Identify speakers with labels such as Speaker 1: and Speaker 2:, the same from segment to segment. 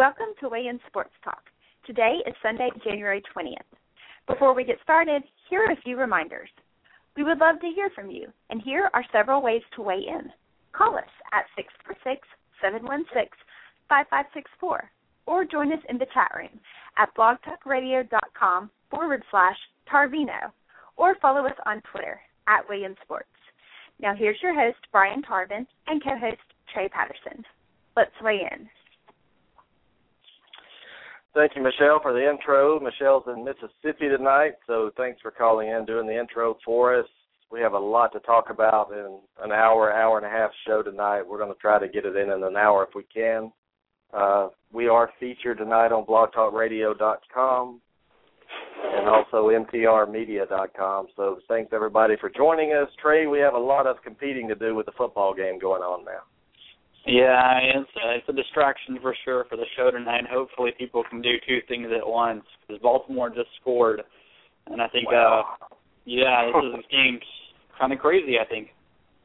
Speaker 1: Welcome to Weigh In Sports Talk. Today is Sunday, January 20th. Before we get started, here are a few reminders. We would love to hear from you, and here are several ways to weigh in. Call us at 646-716-5564, or join us in the chat room at blogtalkradio.com/Tarvino, or follow us on Twitter at Weigh In Sports. Now here's your host, Brian Tarvin, and co-host Trey Patterson. Let's weigh in.
Speaker 2: Thank you, Michelle, for the intro. Michelle's in Mississippi tonight, so thanks for calling in, doing the intro for us. We have a lot to talk about in an hour and a half show tonight. We're going to try to get it in an hour if we can. We are featured tonight on blogtalkradio.com and also mtrmedia.com. So thanks, everybody, for joining us. Trey, we have a lot of competing to do with the football game going on now.
Speaker 3: Yeah, it's a distraction for sure for the show tonight. Hopefully people can do two things at once, because Baltimore just scored. And I think, this game's kind of crazy, I think.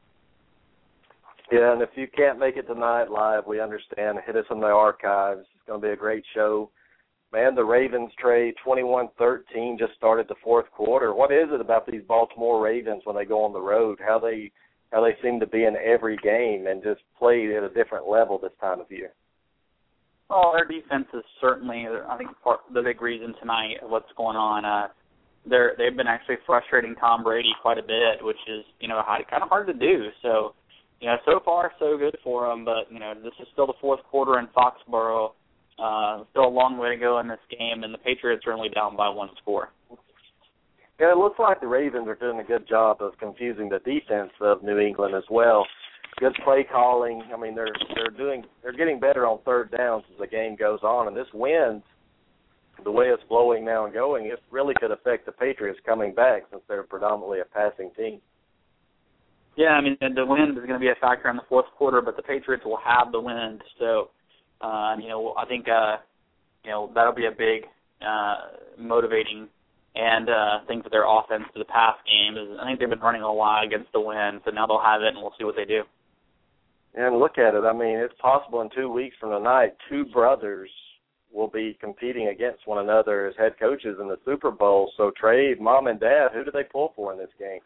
Speaker 2: Yeah, and if you can't make it tonight live, we understand. Hit us in the archives. It's going to be a great show. Man, the Ravens, Trey, 21-13, just started the fourth quarter. What is it about these Baltimore Ravens when they go on the road, how they seem to be in every game and just play at a different level this time of year?
Speaker 3: Well, their defense is certainly, I think, the big reason tonight of what's going on. They've been actually frustrating Tom Brady quite a bit, which is, kind of hard to do. So, so far so good for them, but, this is still the fourth quarter in Foxborough. Still a long way to go in this game, and the Patriots are only down by one score.
Speaker 2: Yeah, it looks like the Ravens are doing a good job of confusing the defense of New England as well. Good play calling. I mean, they're getting better on third downs as the game goes on, and this wind, the way it's blowing now and going, it really could affect the Patriots coming back since they're predominantly a passing team.
Speaker 3: Yeah, I mean, the wind is going to be a factor in the fourth quarter, but the Patriots will have the wind, so. I think, that'll be a big motivating and thing for their offense to the pass game. I think they've been running a lot against the wind, so now they'll have it, and we'll see what they do.
Speaker 2: And look at it. I mean, it's possible in 2 weeks from tonight, two brothers will be competing against one another as head coaches in the Super Bowl. So, Trey, Mom and Dad, who do they pull for in this game?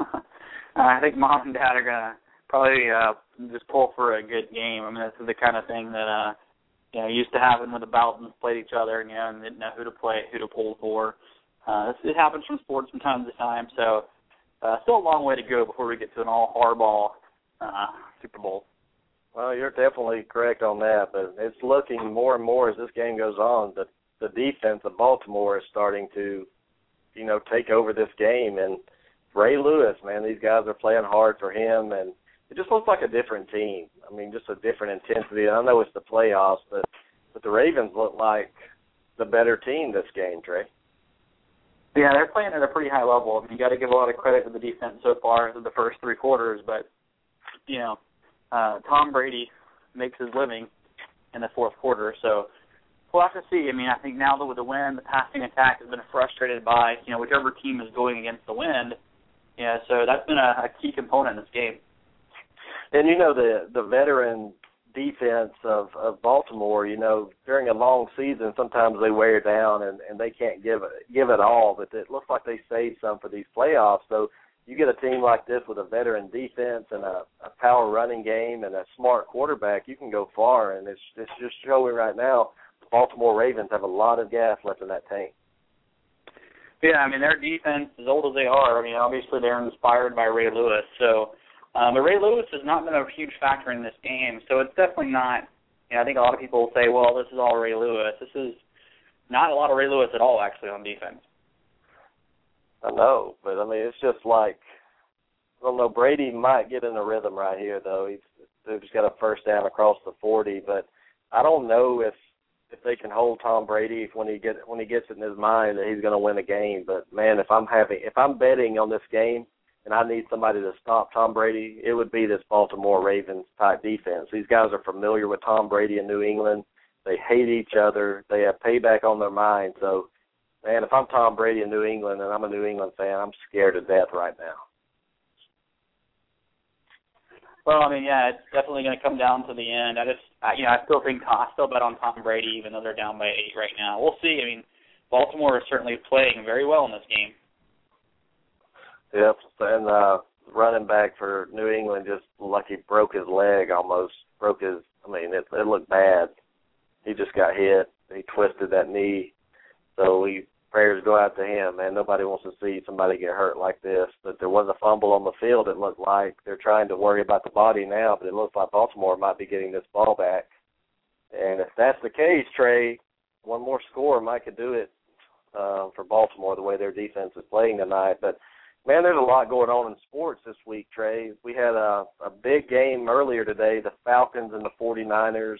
Speaker 3: I think Mom and Dad are going to probably just pull for a good game. I mean, that's the kind of thing that used to happen when the Baltons played each other, and didn't know who to pull for. It happens from sports from time to time, so still a long way to go before we get to an all hardball Super Bowl.
Speaker 2: Well, you're definitely correct on that, but it's looking more and more as this game goes on that the defense of Baltimore is starting to, take over this game. And Ray Lewis, man, these guys are playing hard for him, and it just looks like a different team. I mean, just a different intensity. I know it's the playoffs, but the Ravens look like the better team this game, Trey.
Speaker 3: Yeah, they're playing at a pretty high level. I mean, you got to give a lot of credit to the defense so far in the first three quarters, but, Tom Brady makes his living in the fourth quarter, so we'll have to see. I mean, I think now that with the wind, the passing attack has been frustrated by, whichever team is going against the wind. Yeah, so that's been a key component in this game.
Speaker 2: And, the veteran defense of Baltimore, during a long season, sometimes they wear down and they can't give it all, but it looks like they saved some for these playoffs. So you get a team like this with a veteran defense and a power running game and a smart quarterback, you can go far. And it's just showing right now the Baltimore Ravens have a lot of gas left in that tank.
Speaker 3: Yeah, I mean, their defense, as old as they are, I mean, obviously they're inspired by Ray Lewis. So, but Ray Lewis has not been a huge factor in this game, so it's definitely not, I think a lot of people will say, well, this is all Ray Lewis. This is not a lot of Ray Lewis at all, actually, on defense.
Speaker 2: I know, but, I mean, it's just like, I don't know, Brady might get in a rhythm right here, though. He's got a first down across the 40, but I don't know if they can hold Tom Brady when he gets it in his mind that he's going to win a game. But, man, if I'm betting on this game, and I need somebody to stop Tom Brady, it would be this Baltimore Ravens-type defense. These guys are familiar with Tom Brady in New England. They hate each other. They have payback on their mind. So, man, if I'm Tom Brady in New England and I'm a New England fan, I'm scared to death right now.
Speaker 3: Well, I mean, yeah, it's definitely going to come down to the end. I still bet on Tom Brady, even though they're down by 8 right now. We'll see. I mean, Baltimore is certainly playing very well in this game.
Speaker 2: Yep, and running back for New England just like he broke his leg almost. It looked bad. He just got hit. He twisted that knee. So prayers go out to him, man. Nobody wants to see somebody get hurt like this. But there was a fumble on the field, it looked like. They're trying to worry about the body now, but it looks like Baltimore might be getting this ball back. And if that's the case, Trey, one more score might could do it for Baltimore, the way their defense is playing tonight. But, man, there's a lot going on in sports this week, Trey. We had a big game earlier today, the Falcons and the 49ers.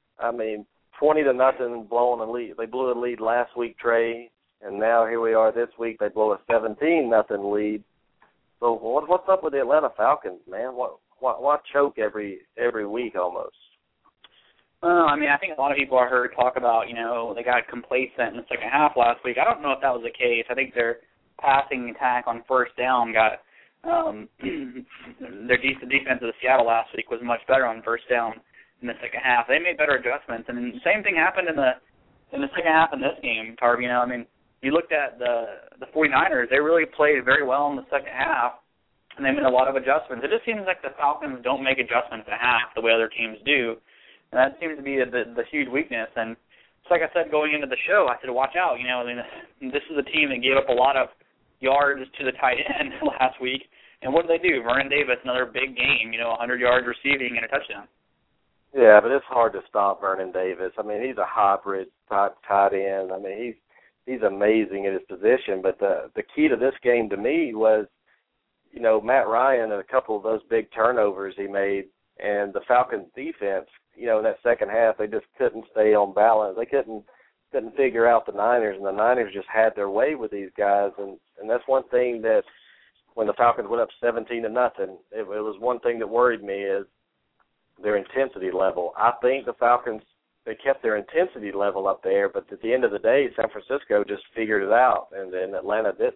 Speaker 2: 20-0 blowing a lead. They blew a lead last week, Trey, and now here we are this week. They blow a 17-0 lead. So what's up with the Atlanta Falcons, man? Why choke every week almost?
Speaker 3: Well, I think a lot of people I heard talk about, they got complacent in the second half last week. I don't know if that was the case. I think their passing attack on first down got their defense of the Seattle last week was much better on first down in the second half. They made better adjustments, and the same thing happened in the second half in this game, Tarv. You looked at the 49ers, they really played very well in the second half, and they made a lot of adjustments. It just seems like the Falcons don't make adjustments at half the way other teams do, and that seems to be the huge weakness. And just like I said going into the show, I said, watch out. This is a team that gave up a lot of yards to the tight end last week, and what did they do? Vernon Davis, another big game, 100 yards receiving and a touchdown.
Speaker 2: Yeah, but it's hard to stop Vernon Davis. He's a hybrid type tight end. He's amazing at his position. But the key to this game to me was, Matt Ryan and a couple of those big turnovers he made, and the Falcons' defense. In that second half, they just couldn't stay on balance. They couldn't figure out the Niners, and the Niners just had their way with these guys. And that's one thing that when the Falcons went up 17-0, it was one thing that worried me is their intensity level. I think the Falcons, they kept their intensity level up there, but at the end of the day, San Francisco just figured it out, and then Atlanta didn't.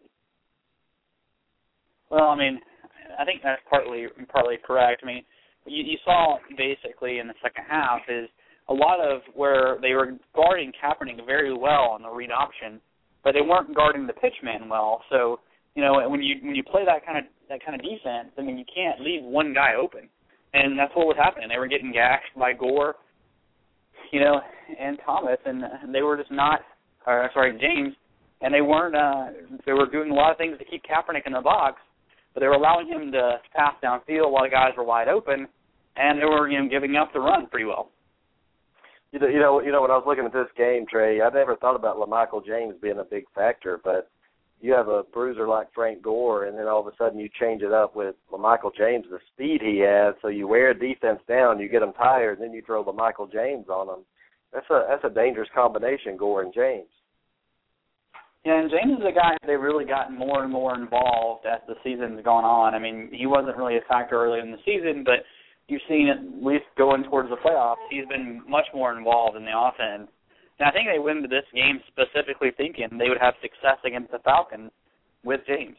Speaker 2: Well,
Speaker 3: I think that's partly correct. You saw basically in the second half is a lot of where they were guarding Kaepernick very well on the read option, but they weren't guarding the pitch man well. So, when you play that kind of defense, you can't leave one guy open. And that's what was happening. They were getting gashed by Gore, and Thomas, and they were just James, and they weren't. They were doing a lot of things to keep Kaepernick in the box, but they were allowing him to pass downfield while the guys were wide open, and they were giving up the run pretty well.
Speaker 2: When I was looking at this game, Trey, I never thought about LaMichael James being a big factor, but you have a bruiser like Frank Gore, and then all of a sudden you change it up with LaMichael James, the speed he has, so you wear a defense down, you get them tired, and then you throw LaMichael James on them. That's a dangerous combination, Gore and James.
Speaker 3: Yeah, and James is a guy they've really gotten more and more involved as the season's gone on. He wasn't really a factor early in the season, but you've seen it at least going towards the playoffs. He's been much more involved in the offense. And I think they went into this game specifically thinking they would have success against the Falcons with James.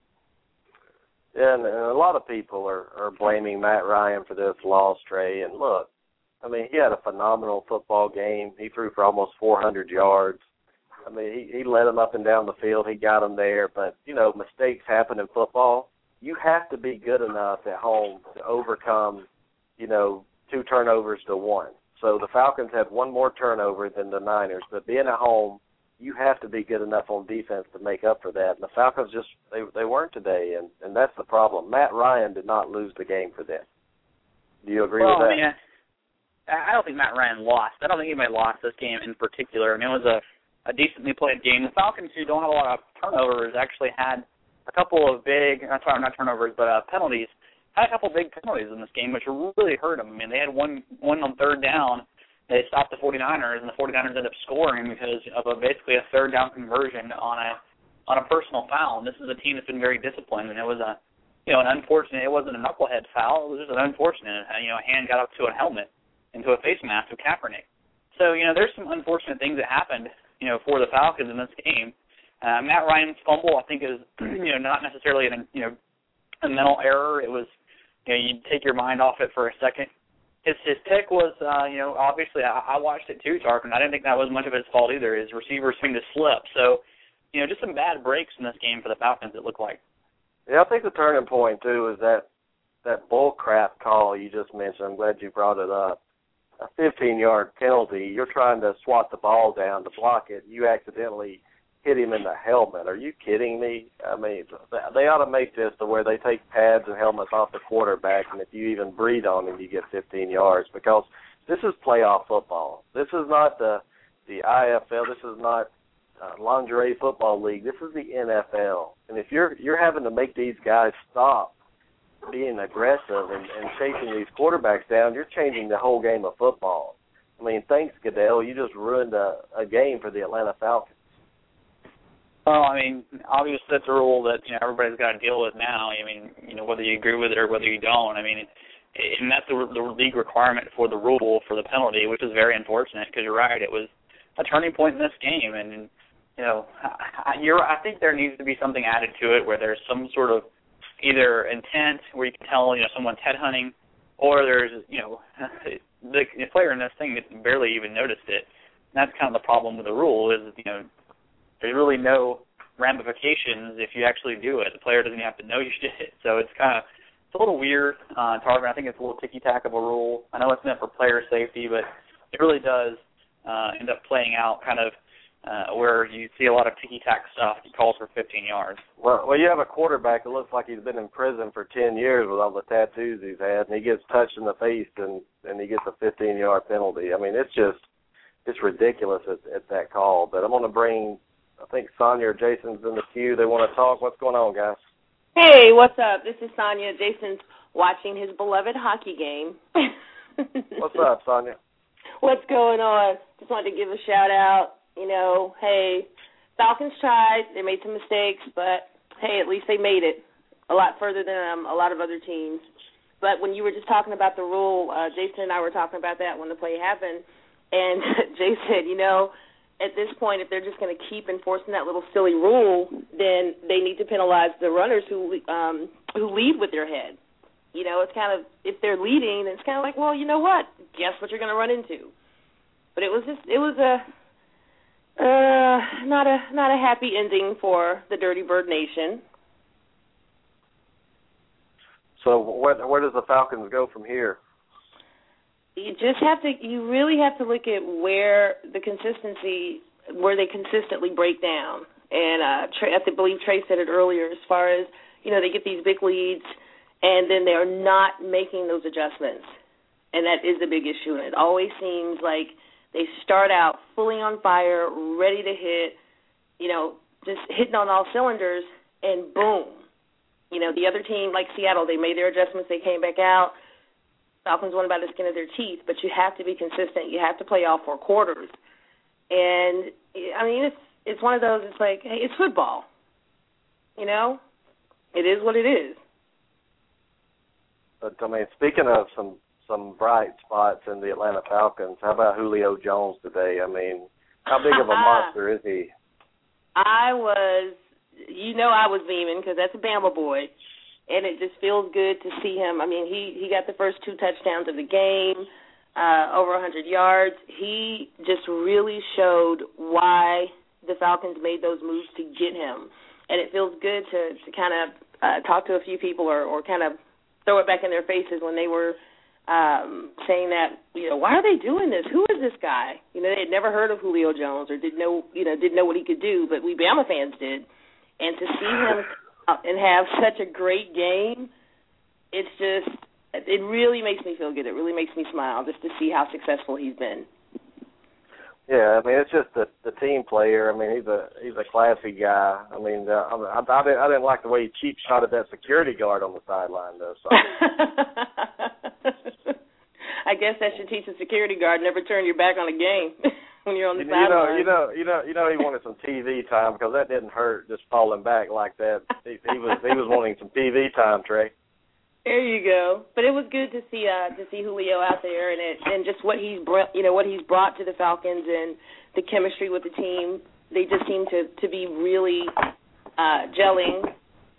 Speaker 2: Yeah, and a lot of people are blaming Matt Ryan for this loss, Trey. And look, he had a phenomenal football game. He threw for almost 400 yards. He led them up and down the field. He got them there. But, mistakes happen in football. You have to be good enough at home to overcome, 2 turnovers to 1. So the Falcons had one more turnover than the Niners, but being at home, you have to be good enough on defense to make up for that. And the Falcons just they weren't today, and that's the problem. Matt Ryan did not lose the game for them. Do you agree with that?
Speaker 3: I don't think Matt Ryan lost. I don't think anybody lost this game in particular. It was a decently played game. The Falcons, who don't have a lot of turnovers, actually had a couple of big, not turnovers, but penalties. Had a couple of big penalties in this game, which really hurt them. They had one on third down. They stopped the 49ers, and the 49ers ended up scoring because of basically a third down conversion on a personal foul. And this is a team that's been very disciplined, and it was an unfortunate. It wasn't a knucklehead foul. It was just an unfortunate. A hand got up to a helmet, into a face mask of Kaepernick. So there's some unfortunate things that happened, for the Falcons in this game. Matt Ryan's fumble, I think, is not necessarily a mental error. It was you take your mind off it for a second. His pick was, obviously I watched it too, Tarquin. I didn't think that was much of his fault either. His receivers seemed to slip. So, just some bad breaks in this game for the Falcons, it looked like.
Speaker 2: Yeah, I think the turning point, too, is that bull crap call you just mentioned. I'm glad you brought it up. A 15-yard penalty. You're trying to swat the ball down to block it. You accidentally hit him in the helmet. Are you kidding me? I mean, they ought to make this to where they take pads and helmets off the quarterback, and if you even breathe on him, you get 15 yards, because this is playoff football. This is not the IFL. This is not lingerie football league. This is the NFL. And if you're having to make these guys stop being aggressive and chasing these quarterbacks down, you're changing the whole game of football. I mean, thanks, Goodell. You just ruined a game for the Atlanta Falcons.
Speaker 3: Well, I mean, obviously that's a rule that everybody's got to deal with now. I mean, whether you agree with it or whether you don't. I mean, and that's the league requirement for the rule for the penalty, which is very unfortunate because you're right. It was a turning point in this game, and I think there needs to be something added to it where there's some sort of either intent where you can tell someone's headhunting, or there's the player in this thing barely even noticed it. And that's kind of the problem with the rule is there's really no ramifications if you actually do it. The player doesn't have to know you did it. So it's a little weird. Tarvin, I think it's a little ticky-tack of a rule. I know it's meant for player safety, but it really does end up playing out kind of where you see a lot of ticky-tack stuff that calls for 15 yards.
Speaker 2: Well, you have a quarterback that looks like he's been in prison for 10 years with all the tattoos he's had, and he gets touched in the face and he gets a 15-yard penalty. I mean, it's ridiculous at that call. But I'm going to bring, I think Sonia or Jason's in the queue. They want to talk. What's going on, guys?
Speaker 4: Hey, what's up? This is Sonia. Jason's watching his beloved hockey game.
Speaker 2: What's up, Sonia?
Speaker 4: What's going on? Just wanted to give a shout-out. Hey, Falcons tried. They made some mistakes, but, hey, at least they made it a lot further than a lot of other teams. But when you were just talking about the rule, Jason and I were talking about that when the play happened, and Jay said, at this point, if they're just going to keep enforcing that little silly rule, then they need to penalize the runners who lead with their head. It's kind of, if they're leading, then it's kind of like, well, you know what? Guess what you're going to run into. But it was not a happy ending for the Dirty Bird Nation.
Speaker 2: So where does the Falcons go from here?
Speaker 4: You really have to look at where they consistently break down. And I believe Trey said it earlier, as far as, they get these big leads and then they're not making those adjustments. And that is the big issue. And it always seems like they start out fully on fire, ready to hit, just hitting on all cylinders, and boom. The other team, like Seattle, they made their adjustments, they came back out. Falcons won by the skin of their teeth, but you have to be consistent. You have to play all four quarters. And, I mean, it's one of those, it's like, hey, it's football. It is what it is.
Speaker 2: But, I mean, speaking of some bright spots in the Atlanta Falcons, how about Julio Jones today? I mean, how big of a monster is he?
Speaker 4: I was beaming because that's a Bama boy, and it just feels good to see him. I mean, he got the first 2 touchdowns of the game, over 100 yards. He just really showed why the Falcons made those moves to get him, and it feels good to kind of talk to a few people or kind of throw it back in their faces when they were saying that, why are they doing this? Who is this guy? They had never heard of Julio Jones or didn't know what he could do, but we Bama fans did. And to see him and have such a great game, it really makes me feel good. It really makes me smile just to see how successful he's been.
Speaker 2: Yeah, I mean, it's just the team player. I mean, he's a classy guy. I mean, I didn't like the way he cheap shot at that security guard on the sideline, though. So.
Speaker 4: I guess that should teach a security guard never turn your back on a game when you're on the sideline.
Speaker 2: He wanted some TV time because that didn't hurt just falling back like that. He was wanting some TV time, Trey.
Speaker 4: There you go. But it was good to see Julio out there and just what he's brought to the Falcons and the chemistry with the team. They just seem to be really gelling.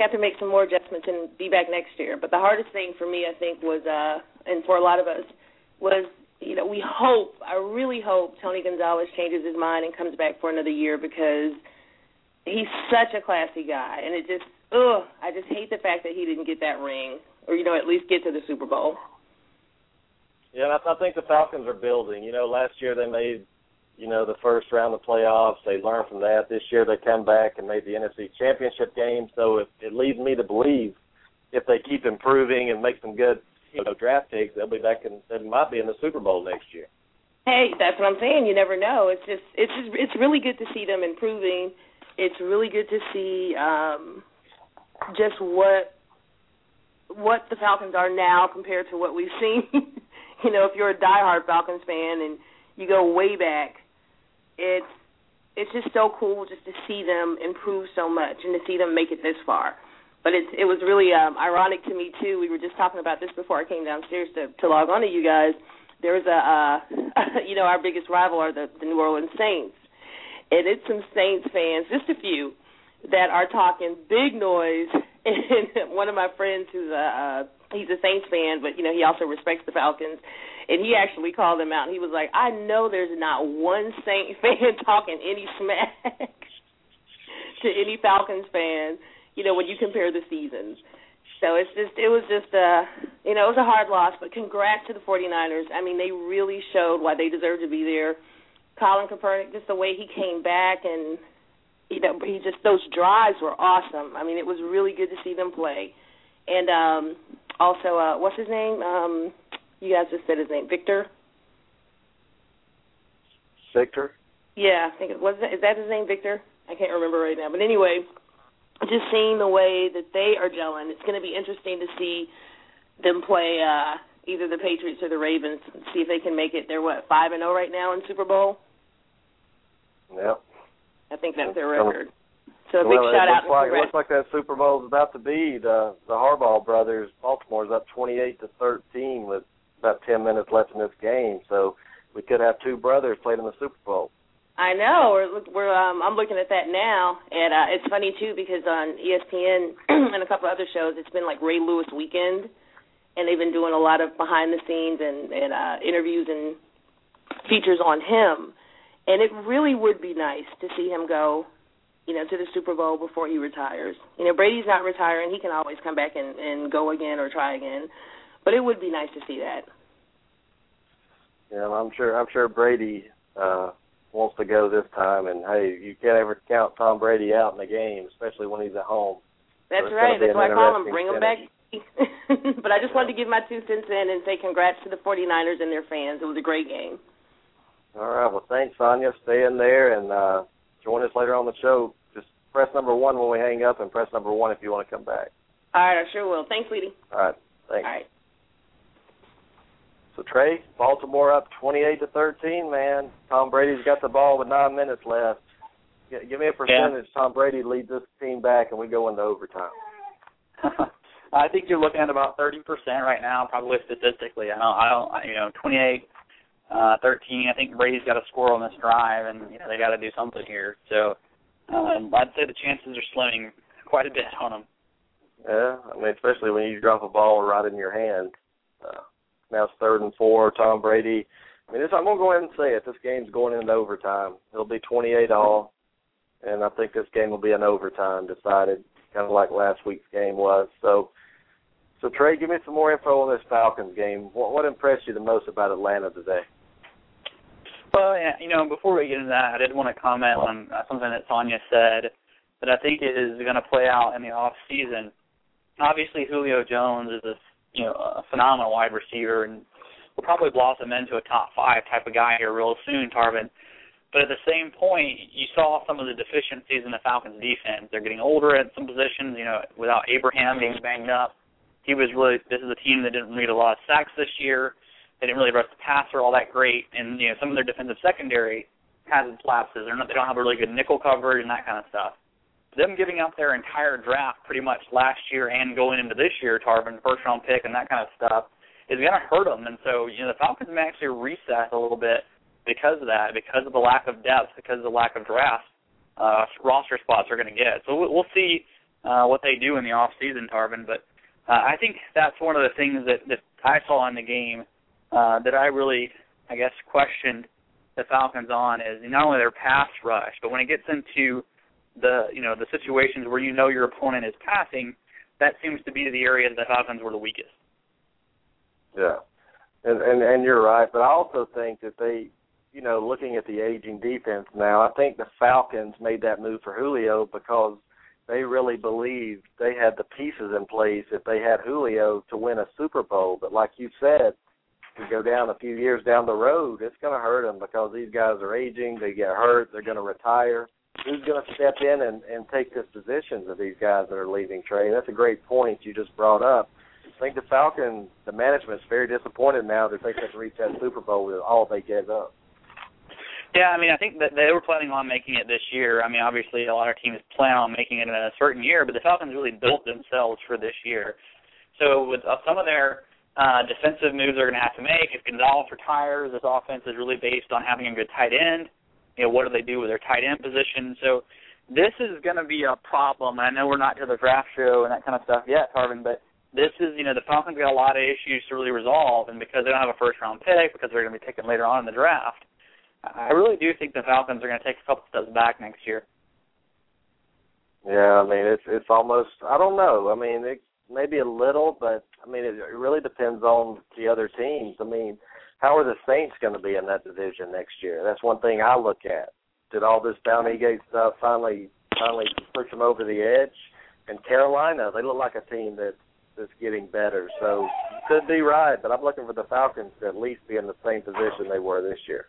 Speaker 4: have to make some more adjustments and be back next year. But the hardest thing for me, I think, was, and for a lot of us, was, I really hope Tony Gonzalez changes his mind and comes back for another year, because he's such a classy guy. And it just, I just hate the fact that he didn't get that ring, or, at least get to the Super Bowl.
Speaker 2: Yeah, I think the Falcons are building. Last year they made, the first round of playoffs. They learned from that. This year they come back and made the NFC Championship game. So it leads me to believe if they keep improving and make some good, draft picks, they'll be back and they might be in the Super Bowl next year.
Speaker 4: Hey, that's what I'm saying. You never know. It's really good to see them improving. It's really good to see just what the Falcons are now compared to what we've seen. If you're a diehard Falcons fan and you go way back, it's just so cool just to see them improve so much and to see them make it this far. But it was really ironic to me, too. We were just talking about this before I came downstairs to log on to you guys. There's our biggest rival are the New Orleans Saints. And it's some Saints fans, just a few, that are talking big noise. And one of my friends he's a Saints fan, but, he also respects the Falcons. And he actually called them out. And he was like, I know there's not one Saint fan talking any smack to any Falcons fan, when you compare the seasons. So it was a hard loss. But congrats to the 49ers. I mean, they really showed why they deserve to be there. Colin Kaepernick, just the way he came back, and those drives were awesome. I mean, it was really good to see them play. And also, what's his name? You guys just said his name, Victor.
Speaker 2: Victor?
Speaker 4: Yeah, I think is that his name, Victor? I can't remember right now. But anyway, just seeing the way that they are gelling, it's going to be interesting to see them play either the Patriots or the Ravens, and see if they can make it. They're, 5-0 right now in Super Bowl?
Speaker 2: Yep.
Speaker 4: I think that's their record. So a big shout-out.
Speaker 2: It looks like that Super Bowl is about to be. The Harbaugh brothers, Baltimore's up 28-13 with about 10 minutes left in this game. So we could have two brothers playing in the Super Bowl. I
Speaker 4: know. I'm looking at that now, and it's funny too because on ESPN and a couple other shows, it's been like Ray Lewis weekend, and they've been doing a lot of behind the scenes and interviews and features on him. And it really would be nice to see him go, to the Super Bowl before he retires. Brady's not retiring; he can always come back and go again or try again. But it would be nice to see that.
Speaker 2: Yeah, I'm sure Brady wants to go this time, and hey, you can't ever count Tom Brady out in the game, especially when he's at home.
Speaker 4: That's right. That's why I call him. Bring him back. But I just wanted to give my 2 cents in and say congrats to the 49ers and their fans. It was a great game.
Speaker 2: All right. Well, thanks, Sonia. Stay in there and join us later on the show. Just press number 1 when we hang up, and press number 1 if you want to come back.
Speaker 4: All right. I sure will. Thanks, sweetie.
Speaker 2: All right. Thanks.
Speaker 4: All right.
Speaker 2: So, Trey, Baltimore up 28-13, man. Tom Brady's got the ball with 9 minutes left. Give me a percentage. Yeah. Tom Brady leads this team back, and we go into overtime.
Speaker 3: I think you're looking at about 30% right now, probably statistically. I don't 28-13. I think Brady's got to score on this drive, and they got to do something here. So I'd say the chances are slimming quite a bit on them.
Speaker 2: Yeah, I mean, especially when you drop a ball right in your hand. Now it's 3rd and 4. Tom Brady. I mean, I'm going to go ahead and say it. This game's going into overtime. It'll be 28-all, and I think this game will be an overtime decided, kind of like last week's game was. So Trey, give me some more info on this Falcons game. What impressed you the most about Atlanta today?
Speaker 3: Well, yeah, before we get into that, I did want to comment on something that Sonia said that I think is going to play out in the off season. Obviously, Julio Jones is a phenomenal wide receiver and will probably blossom into a top 5 type of guy here real soon, Tarvin. But at the same point, you saw some of the deficiencies in the Falcons' defense. They're getting older at some positions. Without Abraham being banged up, this is a team that didn't lead a lot of sacks this year. They didn't really rush the passer all that great, and some of their defensive secondary has its lapses. They don't have a really good nickel coverage and that kind of stuff. Them giving up their entire draft pretty much last year and going into this year, Tarvin, first-round pick and that kind of stuff, is going to hurt them. And so, the Falcons may actually recess a little bit because of that, because of the lack of depth, because of the lack of draft roster spots they're going to get. So we'll see what they do in the off season, Tarvin. But I think that's one of the things that I saw in the game that I really, I guess, questioned the Falcons on is not only their pass rush, but when it gets into the situations where your opponent is passing, that seems to be the area that the Falcons were the weakest.
Speaker 2: Yeah, and you're right, but I also think that they, looking at the aging defense now, I think the Falcons made that move for Julio because they really believed they had the pieces in place if they had Julio to win a Super Bowl. But like you said, to go down a few years down the road, it's going to hurt them because these guys are aging, they get hurt, they're going to retire. Who's going to step in and take the positions of these guys that are leaving, Trey? That's a great point you just brought up. I think the Falcons, the management's very disappointed now that they couldn't reach that Super Bowl with all they gave up.
Speaker 3: Yeah, I think that they were planning on making it this year. Obviously a lot of teams plan on making it in a certain year, but the Falcons really built themselves for this year. So with some of their defensive moves they're going to have to make, if Gonzalez retires, this offense is really based on having a good tight end. What do they do with their tight end position? So this is going to be a problem. I know we're not to the draft show and that kind of stuff yet, Tarvin, but this is, the Falcons got a lot of issues to really resolve, and because they don't have a first-round pick, because they're going to be taken later on in the draft, I really do think the Falcons are going to take a couple steps back next year.
Speaker 2: Yeah, it's almost, I don't know. It maybe a little, but, it really depends on the other teams. How are the Saints going to be in that division next year? That's one thing I look at. Did all this Downing-Gate stuff finally push them over the edge? And Carolina, they look like a team that's getting better. So you could be right, but I'm looking for the Falcons to at least be in the same position they were this year.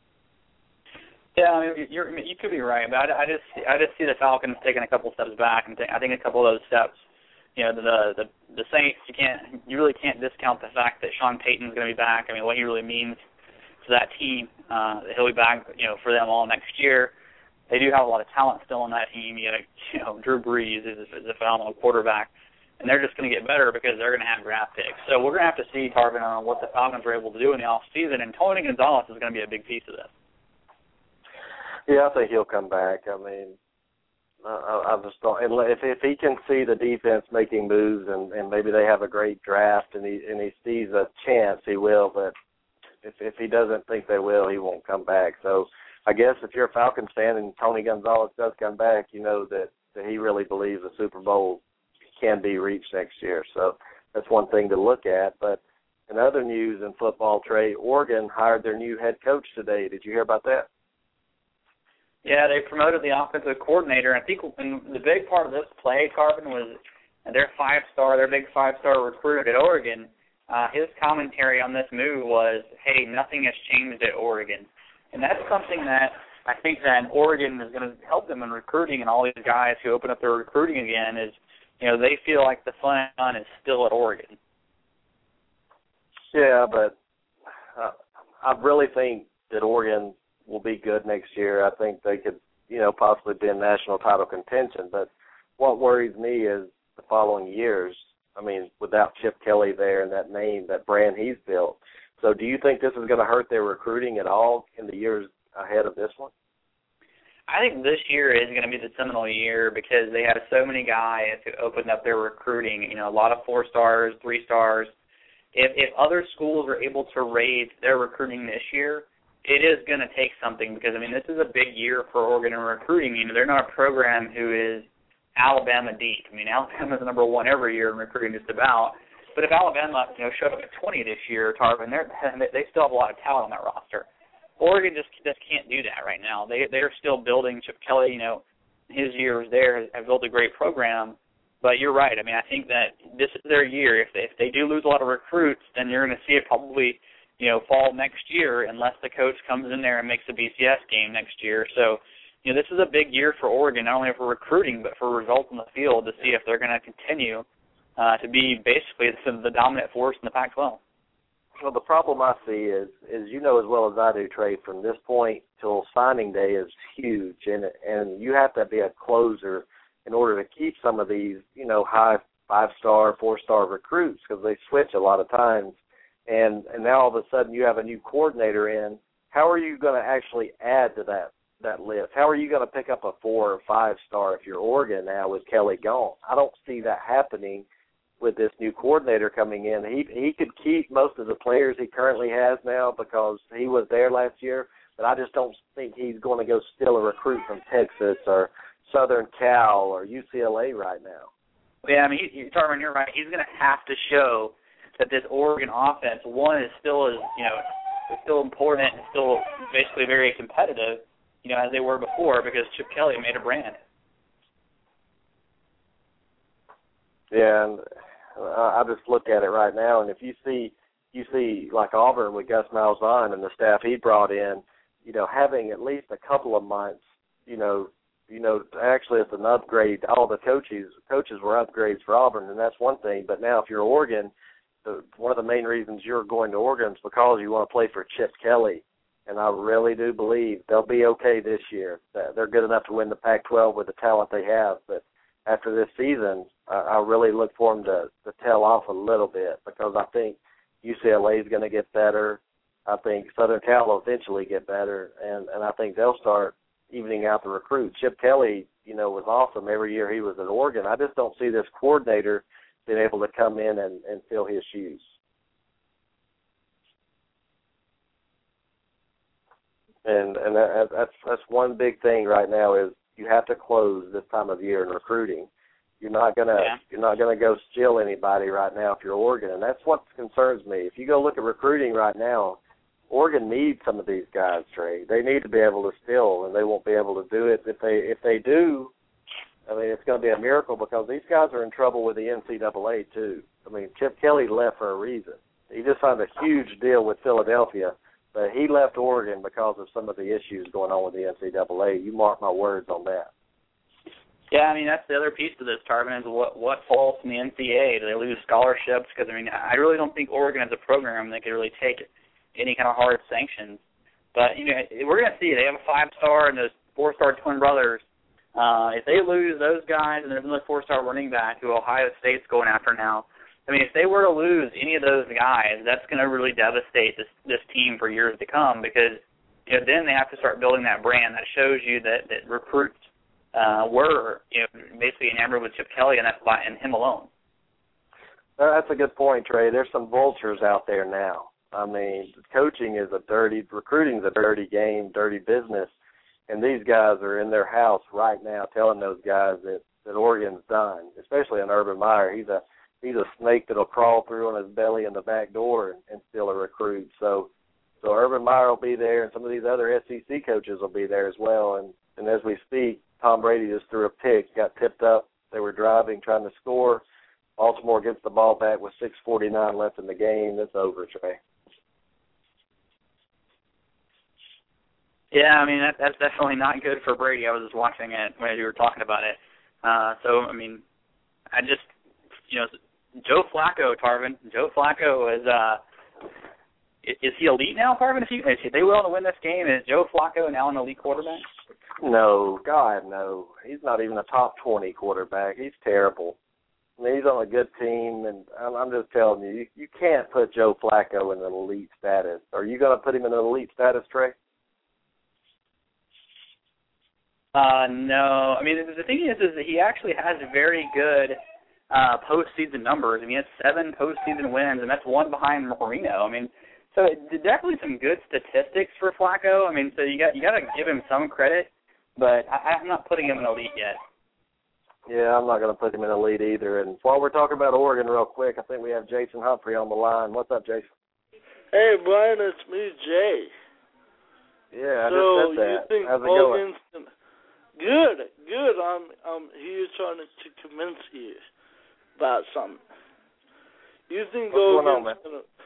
Speaker 3: Yeah, you could be right, but I just see the Falcons taking a couple steps back, and I think a couple of those steps. The Saints, you really can't discount the fact that Sean Payton's going to be back. What he really means to that team, he'll be back, for them all next year. They do have a lot of talent still on that team. Drew Brees is a phenomenal quarterback, and they're just going to get better because they're going to have draft picks. So we're going to have to see, Tarvin, on what the Falcons are able to do in the offseason, and Tony Gonzalez is going to be a big piece of this.
Speaker 2: Yeah, I think he'll come back. I just don't. If he can see the defense making moves and maybe they have a great draft and he sees a chance, he will. But if he doesn't think they will, he won't come back. So I guess if you're a Falcons fan and Tony Gonzalez does come back, you know that he really believes the Super Bowl can be reached next year. So that's one thing to look at. But in other news in football, Trey, Oregon hired their new head coach today. Did you hear about that?
Speaker 3: Yeah, they promoted the offensive coordinator. I think the big part of this play, Tarvin, was their big five-star recruit at Oregon. His commentary on this move was, hey, nothing has changed at Oregon. And that's something that I think that Oregon is going to help them in recruiting, and all these guys who open up their recruiting again is, they feel like the fun is still at Oregon.
Speaker 2: Yeah, but I really think that Oregon will be good next year. I think they could, possibly be in national title contention. But what worries me is the following years. Without Chip Kelly there and that name, that brand he's built. So do you think this is going to hurt their recruiting at all in the years ahead of this one?
Speaker 3: I think this year is going to be the seminal year because they have so many guys who opened up their recruiting, a lot of 4 stars, 3 stars. If other schools are able to raise their recruiting this year, it is going to take something because, this is a big year for Oregon in recruiting. They're not a program who is Alabama deep. Alabama's number 1 every year in recruiting just about. But if Alabama, showed up at 20 this year, Tarvin, they still have a lot of talent on that roster. Oregon just can't do that right now. They're still building. Chip Kelly, his years there, have built a great program. But you're right. I think that this is their year. If they do lose a lot of recruits, then you're going to see it probably fall next year unless the coach comes in there and makes a BCS game next year. So, this is a big year for Oregon, not only for recruiting but for results in the field to see if they're going to continue to be basically the dominant force in the Pac-12.
Speaker 2: Well, the problem I see is as well as I do, Trey, from this point till signing day is huge, and you have to be a closer in order to keep some of these, high 5-star, 4-star recruits because they switch a lot of times. And now all of a sudden you have a new coordinator in. How are you going to actually add to that list. How are you going to pick up a 4 or 5 star if you're Oregon now with Kelly gone? I don't see that happening with this new coordinator coming in. He could keep most of the players he currently has now because he was there last year, but I just don't think he's going to go steal a recruit from Texas or Southern Cal or UCLA right now.
Speaker 3: Yeah, I mean, Tarvin, you're right. He's going to have to show that this Oregon offense, one, is still still important and still basically very competitive, as they were before, because Chip Kelly made a brand.
Speaker 2: Yeah, and I just look at it right now, and if you see like Auburn with Gus Malzahn and the staff he brought in, having at least a couple of months, actually it's an upgrade. All the coaches were upgrades for Auburn, and that's one thing. But now if you're Oregon, one of the main reasons you're going to Oregon is because you want to play for Chip Kelly. And I really do believe they'll be okay this year. They're good enough to win the Pac-12 with the talent they have. But after this season, I really look for them to tail off a little bit because I think UCLA is going to get better. I think Southern Cal will eventually get better, and I think they'll start evening out the recruits. Chip Kelly, was awesome every year he was at Oregon. I just don't see this coordinator being able to come in and fill his shoes. And that's one big thing right now is you have to close this time of year in recruiting. You're not gonna go steal anybody right now if you're Oregon, and that's what concerns me. If you go look at recruiting right now, Oregon needs some of these guys, Trey. They need to be able to steal, and they won't be able to do it. If they do, I mean, it's going to be a miracle because these guys are in trouble with the NCAA too. I mean, Chip Kelly left for a reason. He just signed a huge deal with Philadelphia, but he left Oregon because of some of the issues going on with the NCAA. You mark my words on that.
Speaker 3: Yeah, I mean, that's the other piece to this, Tarvin, is what falls from the NCAA. Do they lose scholarships? Because, I mean, I really don't think Oregon has a program that could really take any kind of hard sanctions. But, we're going to see. They have a 5-star and those 4-star twin brothers. If they lose those guys and there's another 4-star running back who Ohio State's going after now, I mean, if they were to lose any of those guys, that's going to really devastate this team for years to come because, then they have to start building that brand that shows you that recruits were, basically enamored with Chip Kelly and him alone.
Speaker 2: That's a good point, Trey. There's some vultures out there now. I mean, recruiting is a dirty game, dirty business, and these guys are in their house right now telling those guys that Oregon's done, especially in Urban Meyer. He's a snake that'll crawl through on his belly in the back door and steal a recruit. So Urban Meyer will be there, and some of these other SEC coaches will be there as well. And as we speak, Tom Brady just threw a pick, got tipped up. They were driving, trying to score. Baltimore gets the ball back with 6:49 left in the game. It's over, Trey.
Speaker 3: Yeah, I mean, that's definitely not good for Brady. I was just watching it when you were talking about it. So, I mean, I just, Joe Flacco, Tarvin. Joe Flacco is he elite now, Tarvin? If they willing to win this game, is Joe Flacco now an elite quarterback?
Speaker 2: No, God, no. He's not even a top 20 quarterback. He's terrible. I mean, he's on a good team, and I'm just telling you, you can't put Joe Flacco in an elite status. Are you going to put him in an elite status, Trey?
Speaker 3: No. I mean, the thing is that he actually has very good postseason numbers. I mean, he has 7 postseason wins, and that's one behind Marino. I mean, so definitely some good statistics for Flacco. I mean, so you got to give him some credit, but I'm not putting him in elite yet.
Speaker 2: Yeah, I'm not going to put him in elite either. And while we're talking about Oregon real quick, I think we have Jason Humphrey on the line. What's up, Jason?
Speaker 5: Hey, Brian, it's me, Jay.
Speaker 2: Yeah, I just said that.
Speaker 5: You think
Speaker 2: how's it going?
Speaker 5: Good. I'm here trying to convince you about something. You think Oregon's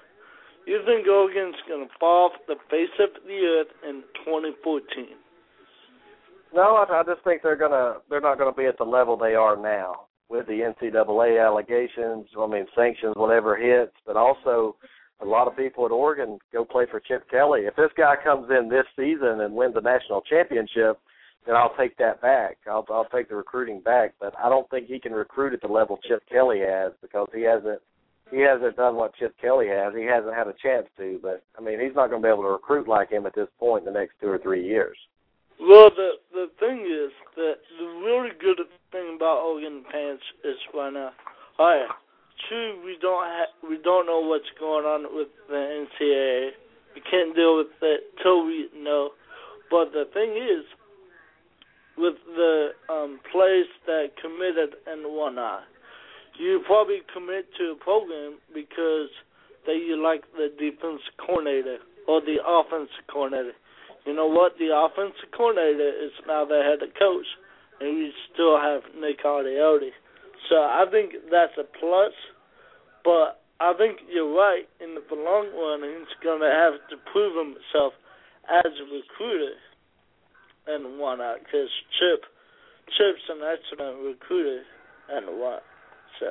Speaker 5: going to fall off the face of the earth in 2014?
Speaker 2: No, I just think they're not gonna be at the level they are now with the NCAA allegations. I mean, sanctions, whatever hits, but also a lot of people at Oregon go play for Chip Kelly. If this guy comes in this season and wins the national championship, then I'll take that back. I'll take the recruiting back, but I don't think he can recruit at the level Chip Kelly has because he hasn't done what Chip Kelly has. He hasn't had a chance to, but I mean, he's not going to be able to recruit like him at this point in the next 2 or 3 years.
Speaker 5: Well, the thing is that the really good thing about Oregon fans is right now. All right, true, we don't know what's going on with the NCAA. We can't deal with it till we know. But the thing is, with the players that committed and whatnot, you probably commit to a program because that you like the defense coordinator or the offense coordinator. You know what? The offensive coordinator is now the head coach, and we still have Nick Ariotti. So I think that's a plus, but I think you're right. In the long run, he's going to have to prove himself as a recruiter and whatnot, because Chip's an excellent recruiter and what. So.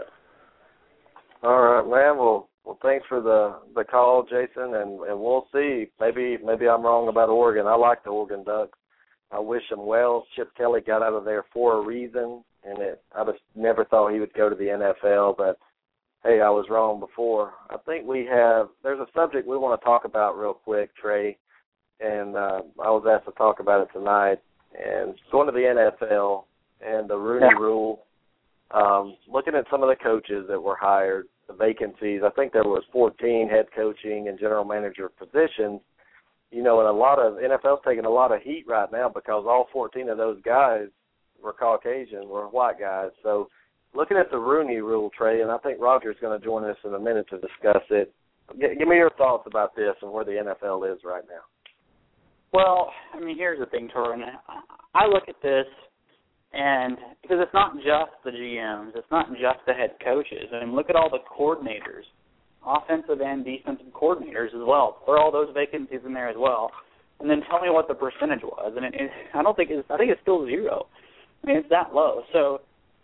Speaker 2: All right, man. Well, thanks for the call, Jason, and we'll see. Maybe I'm wrong about Oregon. I like the Oregon Ducks. I wish them well. Chip Kelly got out of there for a reason, and I just never thought he would go to the NFL, but, hey, I was wrong before. I think there's a subject we want to talk about real quick, Trey, and I was asked to talk about it tonight, and going to the NFL and the Rooney Rule, looking at some of the coaches that were hired, the vacancies. I think there was 14 head coaching and general manager positions, and NFL's taking a lot of heat right now because all 14 of those guys were Caucasian, were white guys. So looking at the Rooney Rule, Trey, and I think Roger's going to join us in a minute to discuss it. Give me your thoughts about this and where the NFL is right now.
Speaker 3: Well, I mean, here's the thing, Torrin. I look at this, and because it's not just the GMs, it's not just the head coaches. I mean, look at all the coordinators, offensive and defensive coordinators as well. Throw all those vacancies in there as well, and then tell me what the percentage was. And I think it's still zero. I mean, it's that low. So,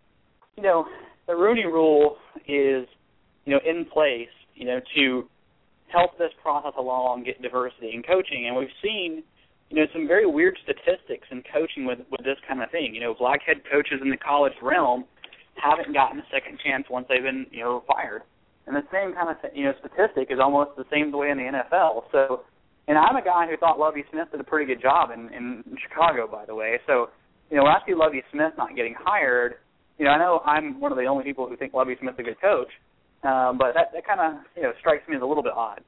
Speaker 3: the Rooney Rule is, in place, to help this process along, get diversity in coaching, and we've seen some very weird statistics in coaching with this kind of thing. Black head coaches in the college realm haven't gotten a second chance once they've been, fired. And the same kind of, statistic is almost the same way in the NFL. So, and I'm a guy who thought Lovie Smith did a pretty good job in Chicago, by the way. So, when I see Lovie Smith not getting hired, I know I'm one of the only people who think Lovie Smith's a good coach, but that kind of, strikes me as a little bit odd.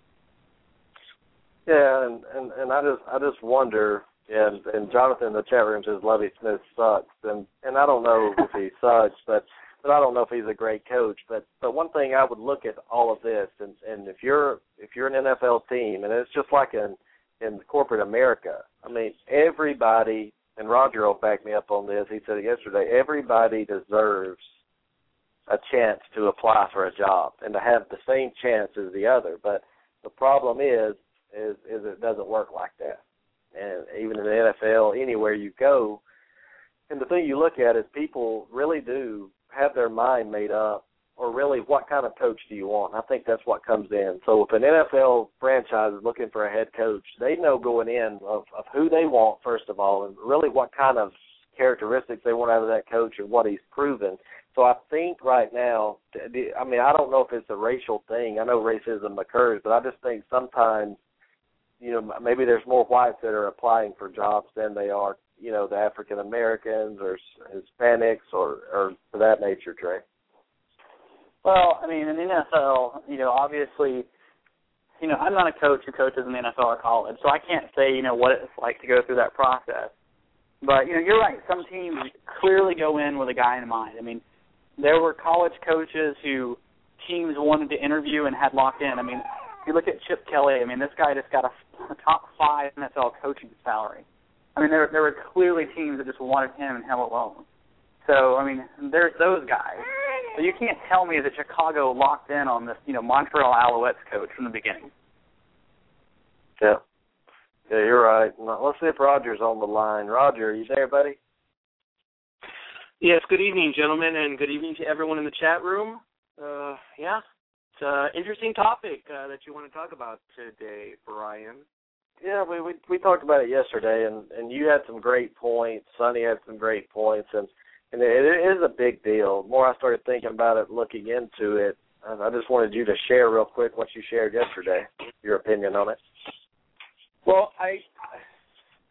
Speaker 2: Yeah, and I just wonder, and Jonathan in the chat room says Lovie Smith sucks, and I don't know if he sucks, but I don't know if he's a great coach. But one thing I would look at all of this, and if you're an NFL team, and it's just like in corporate America, I mean, everybody, and Roger will back me up on this, he said it yesterday, everybody deserves a chance to apply for a job and to have the same chance as the other. But the problem is it doesn't work like that. And even in the NFL, anywhere you go, and the thing you look at is people really do have their mind made up, or really what kind of coach do you want? I think that's what comes in. So if an NFL franchise is looking for a head coach, they know going in of who they want, first of all, and really what kind of characteristics they want out of that coach and what he's proven. So I think right now, I mean, I don't know if it's a racial thing. I know racism occurs, but I just think sometimes, maybe there's more whites that are applying for jobs than they are, the African Americans or Hispanics or for that nature, Trey.
Speaker 3: Well, I mean, in the NFL, obviously, I'm not a coach who coaches in the NFL or college, so I can't say, what it's like to go through that process. But, you're right. Some teams clearly go in with a guy in mind. I mean, there were college coaches who teams wanted to interview and had locked in. I mean, if you look at Chip Kelly, I mean, this guy just got a top 5 NFL coaching salary. I mean, there were clearly teams that just wanted him and him alone. So, I mean, there's those guys. So you can't tell me that Chicago locked in on this, Montreal Alouettes coach from the beginning.
Speaker 2: Yeah. Yeah, you're right. Now, let's see if Roger's on the line. Roger, are you there, buddy?
Speaker 6: Yes, good evening, gentlemen, and good evening to everyone in the chat room. It's an interesting topic that you want to talk about today, Brian.
Speaker 2: Yeah, we talked about it yesterday, and you had some great points. Sonny had some great points, and it is a big deal. The more I started thinking about it, looking into it, I just wanted you to share real quick what you shared yesterday, your opinion on it.
Speaker 6: Well,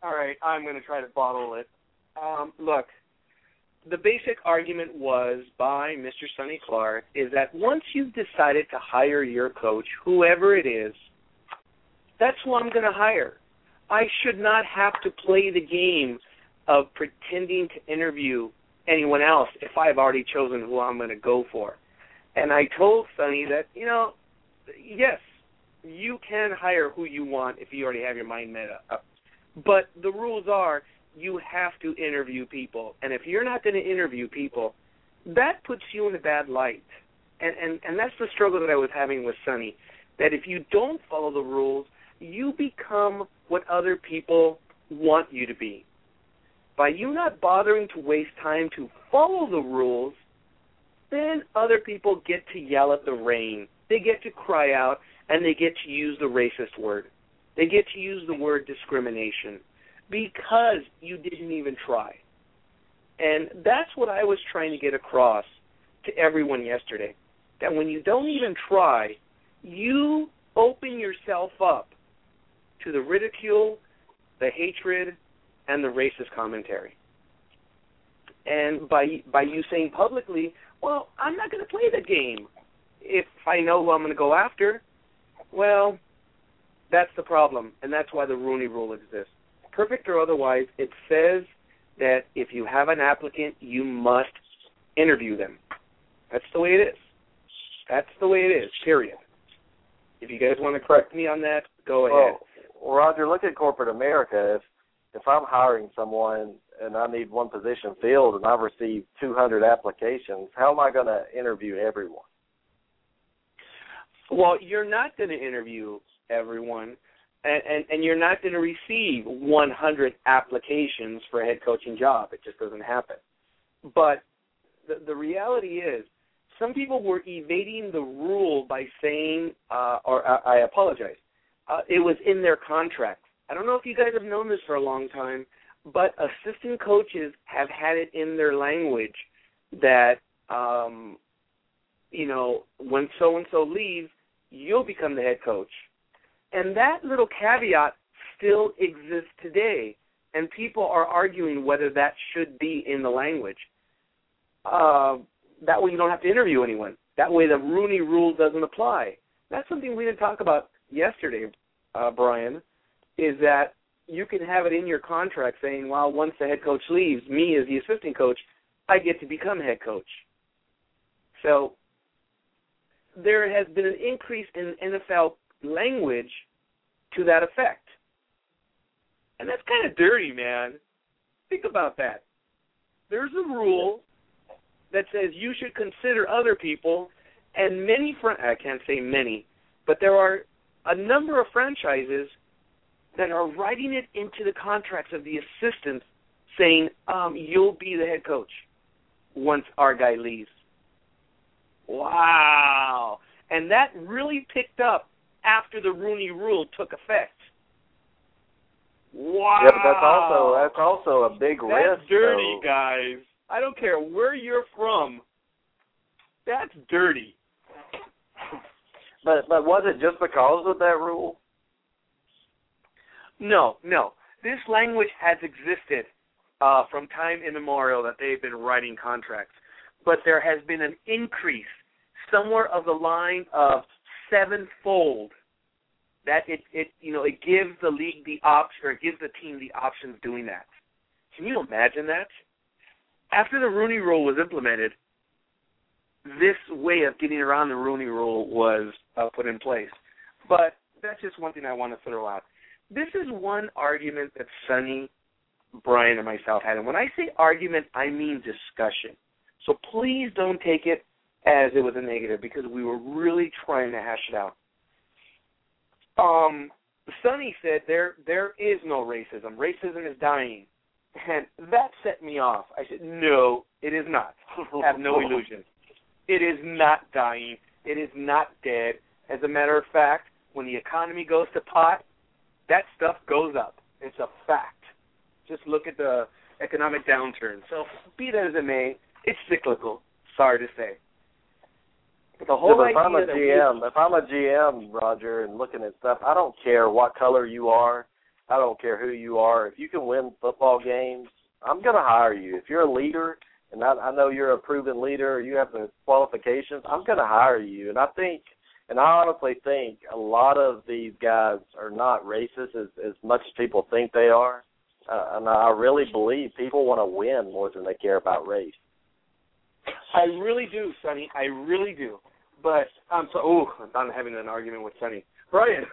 Speaker 6: All right, I'm going to try to bottle it. Look, the basic argument was by Mr. Sonny Clark is that once you've decided to hire your coach, whoever it is, that's who I'm going to hire. I should not have to play the game of pretending to interview anyone else if I've already chosen who I'm going to go for. And I told Sonny that, yes, you can hire who you want if you already have your mind made up. But the rules are you have to interview people. And if you're not going to interview people, that puts you in a bad light. And that's the struggle that I was having with Sonny, that if you don't follow the rules, you become what other people want you to be. By you not bothering to waste time to follow the rules, then other people get to yell at the rain. They get to cry out, and they get to use the racist word. They get to use the word discrimination because you didn't even try. And that's what I was trying to get across to everyone yesterday, that when you don't even try, you open yourself up to the ridicule, the hatred, and the racist commentary. And by you saying publicly, well, I'm not going to play the game if I know who I'm going to go after, well, that's the problem, and that's why the Rooney Rule exists. Perfect or otherwise, it says that if you have an applicant, you must interview them. That's the way it is. That's the way it is, period. If you guys want to correct me on that, go ahead.
Speaker 2: Well, Roger, look at corporate America. If I'm hiring someone and I need one position filled and I've received 200 applications, how am I going to interview everyone?
Speaker 6: Well, you're not going to interview everyone, and you're not going to receive 100 applications for a head coaching job. It just doesn't happen. But the reality is, some people were evading the rule by saying, I apologize, it was in their contract. I don't know if you guys have known this for a long time, but assistant coaches have had it in their language that, when so-and-so leaves, you'll become the head coach. And that little caveat still exists today, and people are arguing whether that should be in the language. That way you don't have to interview anyone. That way the Rooney Rule doesn't apply. That's something we didn't talk about yesterday, Brian, is that you can have it in your contract saying, well, once the head coach leaves, me as the assistant coach, I get to become head coach. So there has been an increase in NFL language to that effect. And that's kind of dirty, man. Think about that. There's a rule that says you should consider other people, and I can't say many, but there are a number of franchises that are writing it into the contracts of the assistants saying, you'll be the head coach once our guy leaves. Wow. And that really picked up after the Rooney Rule took effect. Wow.
Speaker 2: Yeah, but that's also a big risk.
Speaker 6: That's dirty, guys. I don't care where you're from. That's dirty.
Speaker 2: But was it just because of that rule?
Speaker 6: No. This language has existed from time immemorial that they've been writing contracts. But there has been an increase somewhere of the line of sevenfold that it gives the league the option, or it gives the team the option of doing that. Can you imagine that? After the Rooney Rule was implemented, this way of getting around the Rooney Rule was put in place. But that's just one thing I want to throw out. This is one argument that Sonny, Brian, and myself had. And when I say argument, I mean discussion. So please don't take it as it was a negative, because we were really trying to hash it out. Sonny said there is no racism. Racism is dying. And that set me off. I said, no, it is not. Have no illusions. It is not dying. It is not dead. As a matter of fact, when the economy goes to pot, that stuff goes up. It's a fact. Just look at the economic downturn. So be that as it may, it's cyclical. Sorry to say. But the whole
Speaker 2: if I'm a GM, Roger, and looking at stuff, I don't care what color you are. I don't care who you are. If you can win football games, I'm going to hire you. If you're a leader, and I know you're a proven leader, you have the qualifications, I'm going to hire you. And I honestly think a lot of these guys are not racist as much as people think they are. And I really believe people want to win more than they care about race.
Speaker 6: I really do, Sonny. I really do. But I'm having an argument with Sonny. Brian.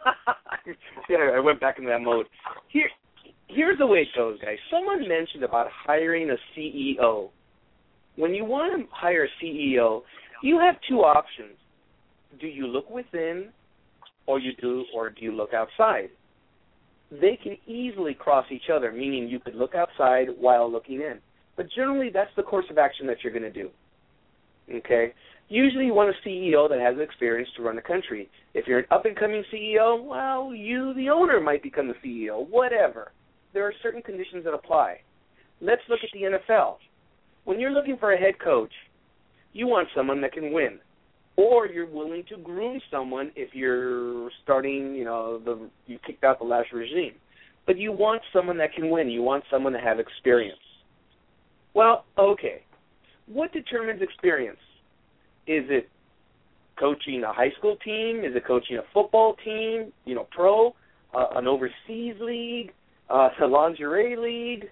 Speaker 6: Yeah, I went back into that mode. Here's the way it goes, guys. Someone mentioned about hiring a CEO. When you want to hire a CEO, you have two options. Do you look within, or do you look outside? They can easily cross each other, meaning you could look outside while looking in. But generally, that's the course of action that you're going to do. Okay? Usually you want a CEO that has experience to run the country. If you're an up-and-coming CEO, well, you, the owner, might become the CEO, whatever. There are certain conditions that apply. Let's look at the NFL. When you're looking for a head coach, you want someone that can win. Or you're willing to groom someone if you're starting, you kicked out the last regime. But you want someone that can win. You want someone to have experience. Well, okay. What determines experience? Is it coaching a high school team? Is it coaching a football team, pro, an overseas league, a lingerie league,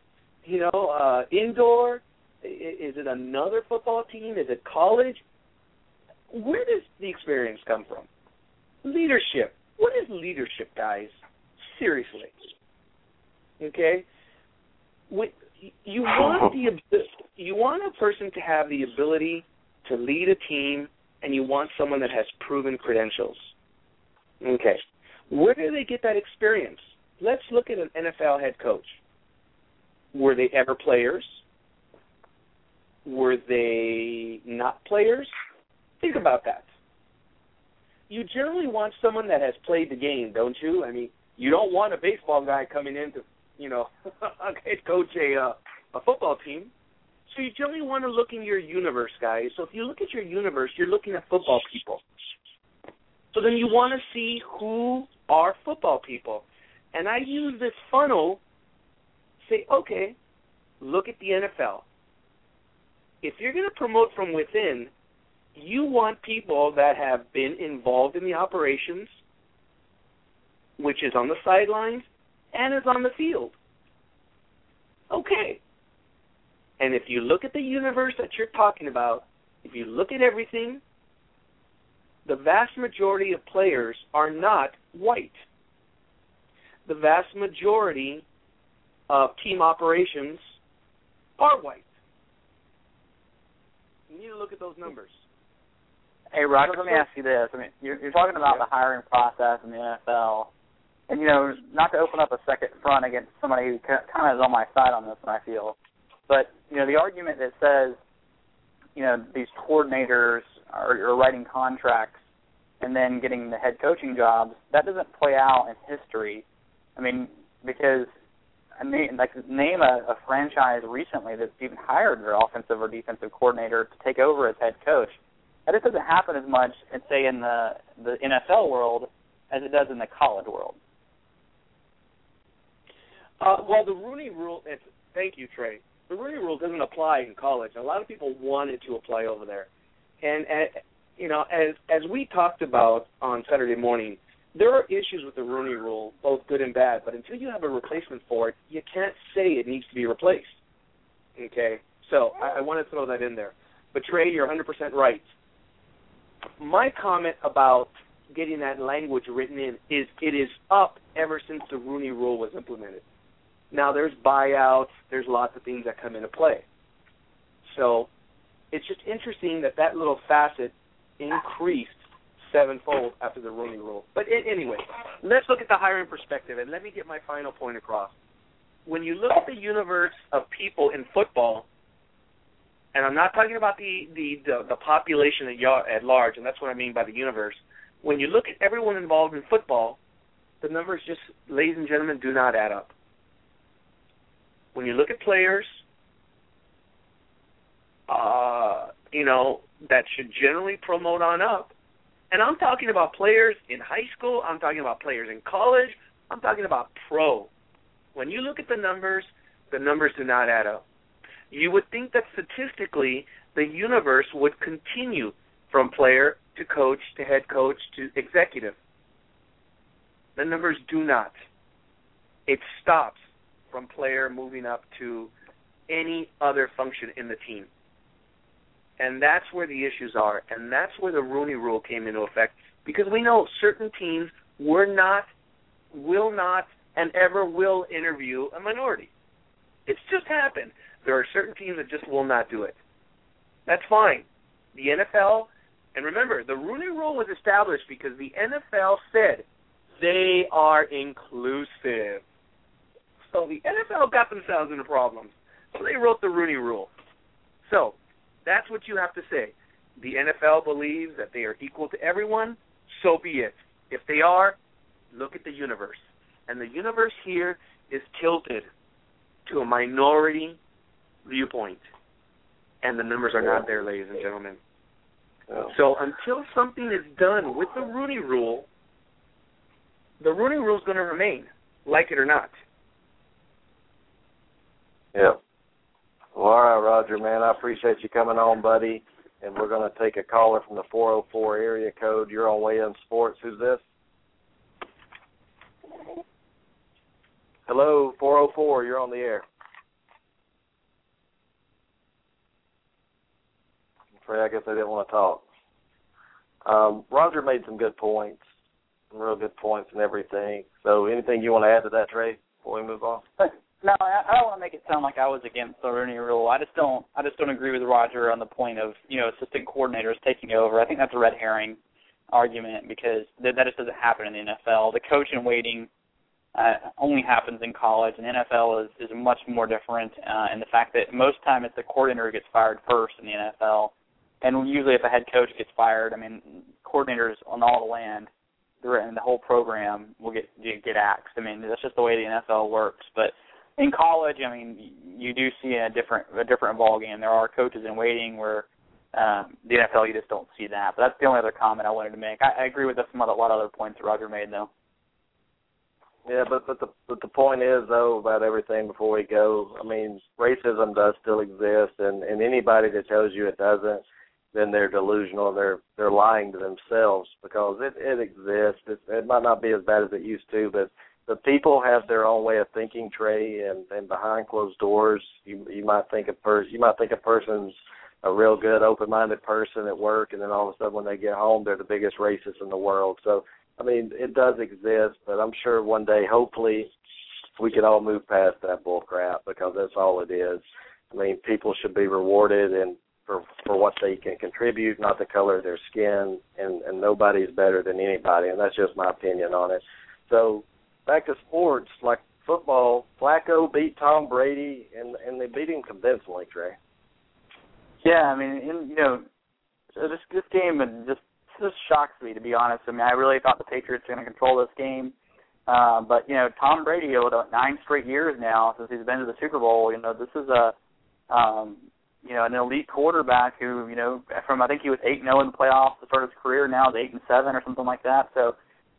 Speaker 6: indoor? Is it another football team? Is it college? Where does the experience come from? Leadership. What is leadership, guys? Seriously. Okay? You want a person to have the ability to lead a team, and you want someone that has proven credentials. Okay. Where do they get that experience? Let's look at an NFL head coach. Were they ever players? Were they not players? Think about that. You generally want someone that has played the game, don't you? I mean, you don't want a baseball guy coming in to, head coach a football team. So you generally want to look in your universe, guys. So if you look at your universe, you're looking at football people. So then you want to see who are football people. And I use this funnel, say, okay, look at the NFL. If you're going to promote from within, you want people that have been involved in the operations, which is on the sidelines and is on the field. Okay. And if you look at the universe that you're talking about, if you look at everything, the vast majority of players are not white. The vast majority of team operations are white. You need to look at those numbers.
Speaker 3: Hey, Roger, let me ask you this. I mean, you're talking about the hiring process in the NFL, and, not to open up a second front against somebody who kind of is on my side on this one, I feel. But, the argument that says, these coordinators are writing contracts and then getting the head coaching jobs, that doesn't play out in history. I mean, because, name a franchise recently that's even hired their offensive or defensive coordinator to take over as head coach. That just doesn't happen as much, say, in the NFL world as it does in the college world.
Speaker 6: Well, the Rooney Rule, thank you, Trey. The Rooney Rule doesn't apply in college. A lot of people want it to apply over there. And, as we talked about on Saturday morning, there are issues with the Rooney Rule, both good and bad, but until you have a replacement for it, you can't say it needs to be replaced. Okay? So I want to throw that in there. But, Trey, you're 100% right. My comment about getting that language written in is it is up ever since the Rooney Rule was implemented. Now, there's buyouts. There's lots of things that come into play. So it's just interesting that little facet increased sevenfold after the Rooney Rule. But anyway, let's look at the hiring perspective, and let me get my final point across. When you look at the universe of people in football, and I'm not talking about the population at large, and that's what I mean by the universe. When you look at everyone involved in football, the numbers just, ladies and gentlemen, do not add up. When you look at players, that should generally promote on up. And I'm talking about players in high school. I'm talking about players in college, I'm talking about pro. When you look at the numbers do not add up. You would think that statistically the universe would continue from player to coach to head coach to executive. The numbers do not. It stops from player moving up to any other function in the team. And that's where the issues are, and that's where the Rooney Rule came into effect, because we know certain teams will not, and ever will interview a minority. It's just happened. There are certain teams that just will not do it. That's fine. The NFL, and remember, the Rooney Rule was established because the NFL said they are inclusive. So the NFL got themselves into problems. So they wrote the Rooney Rule. So that's what you have to say. The NFL believes that they are equal to everyone, so be it. If they are, look at the universe. And the universe here is tilted to a minority viewpoint. And the numbers are not there, ladies and gentlemen. So until something is done with the Rooney Rule is going to remain, like it or not.
Speaker 2: Yeah. Well, all right, Roger, man, I appreciate you coming on, buddy. And we're going to take a caller from the 404 area code. You're on Weigh In Sports. Who's this? Hello, 404. You're on the air. I guess they didn't want to talk. Roger made some good points, some real good points and everything. So anything you want to add to that, Trey, before we move on?
Speaker 3: No, I don't want to make it sound like I was against the Rooney Rule. I just don't agree with Roger on the point of, assistant coordinators taking over. I think that's a red herring argument because that just doesn't happen in the NFL. The coach in waiting only happens in college, and the NFL is much more different in the fact that most time it's the coordinator who gets fired first in the NFL. And usually if a head coach gets fired, coordinators on all the land and the whole program will get axed. That's just the way the NFL works. But in college, you do see a different ball game. There are coaches in waiting where the NFL, you just don't see that. But that's the only other comment I wanted to make. I agree with a lot of other points that Roger made, though.
Speaker 2: Yeah, but the point is, though, about everything before we go, racism does still exist, and anybody that tells you it doesn't, then they're delusional. They're lying to themselves because it exists. It might not be as bad as it used to, but the people have their own way of thinking, Trey, and behind closed doors, you might think a person's a real good, open-minded person at work, and then all of a sudden when they get home, they're the biggest racist in the world. So, it does exist, but I'm sure one day, hopefully, we can all move past that bull crap because that's all it is. People should be rewarded and for what they can contribute, not the color of their skin, and nobody's better than anybody, and that's just my opinion on it. So back to sports, like football, Flacco beat Tom Brady, and they beat him convincingly, Trey.
Speaker 3: Yeah, this game just shocks me, to be honest. I really thought the Patriots were going to control this game. But, Tom Brady, over 9 straight years now since he's been to the Super Bowl, this is an elite quarterback who, from I think he was 8-0 in the playoffs to start his career, now is 8-7 or something like that. So,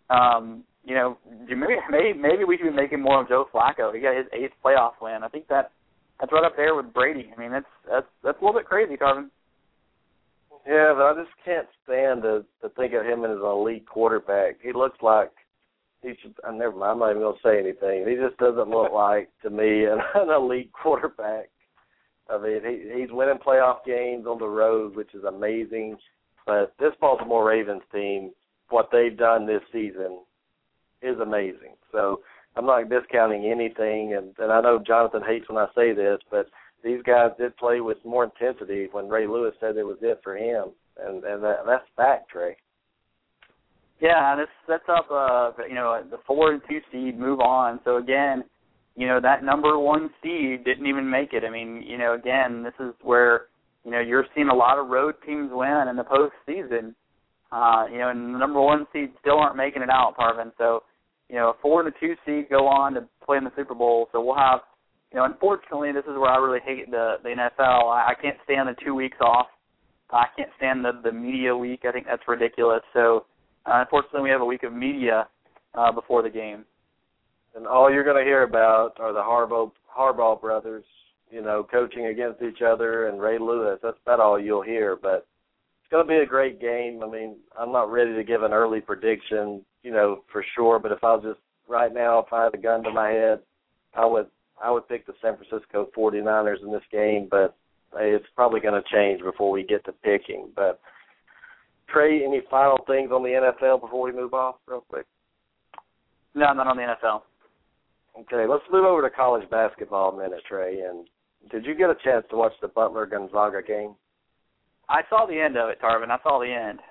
Speaker 3: maybe we should be making more of Joe Flacco. He got his 8th playoff win. I think that's right up there with Brady. That's a little bit crazy, Tarvin.
Speaker 2: Yeah, but I just can't stand to think of him as an elite quarterback. He looks like he should. Never mind. I'm not even going to say anything. He just doesn't look like, to me, an elite quarterback. He's winning playoff games on the road, which is amazing. But this Baltimore Ravens team, what they've done this season is amazing. So I'm not discounting anything. And I know Jonathan hates when I say this, but these guys did play with more intensity when Ray Lewis said it was it for him. And that's fact, Trey.
Speaker 3: Yeah, this sets up, the 4 and 2 seed move on. So, again, that number 1 seed didn't even make it. Again, this is where, you're seeing a lot of road teams win in the postseason. And the number 1 seed still aren't making it out, Tarvin. So, a 4 and 2 seed go on to play in the Super Bowl. So we'll have, unfortunately, this is where I really hate the NFL. I can't stand the 2 weeks off. I can't stand the media week. I think that's ridiculous. So, unfortunately, we have a week of media before the game.
Speaker 2: and all you're going to hear about are the Harbaugh brothers, coaching against each other, and Ray Lewis. That's about all you'll hear. But it's going to be a great game. I mean, I'm not ready to give an early prediction, for sure. But if I was just right now, if I had a gun to my head, I would pick the San Francisco 49ers in this game. But it's probably going to change before we get to picking. But Trey, any final things on the NFL before we move off real quick?
Speaker 3: No, not on the NFL.
Speaker 2: Okay, let's move over to college basketball a minute, Trey. And did you get a chance to watch the Butler-Gonzaga game?
Speaker 3: I saw the end of it, Tarvin. I saw the end.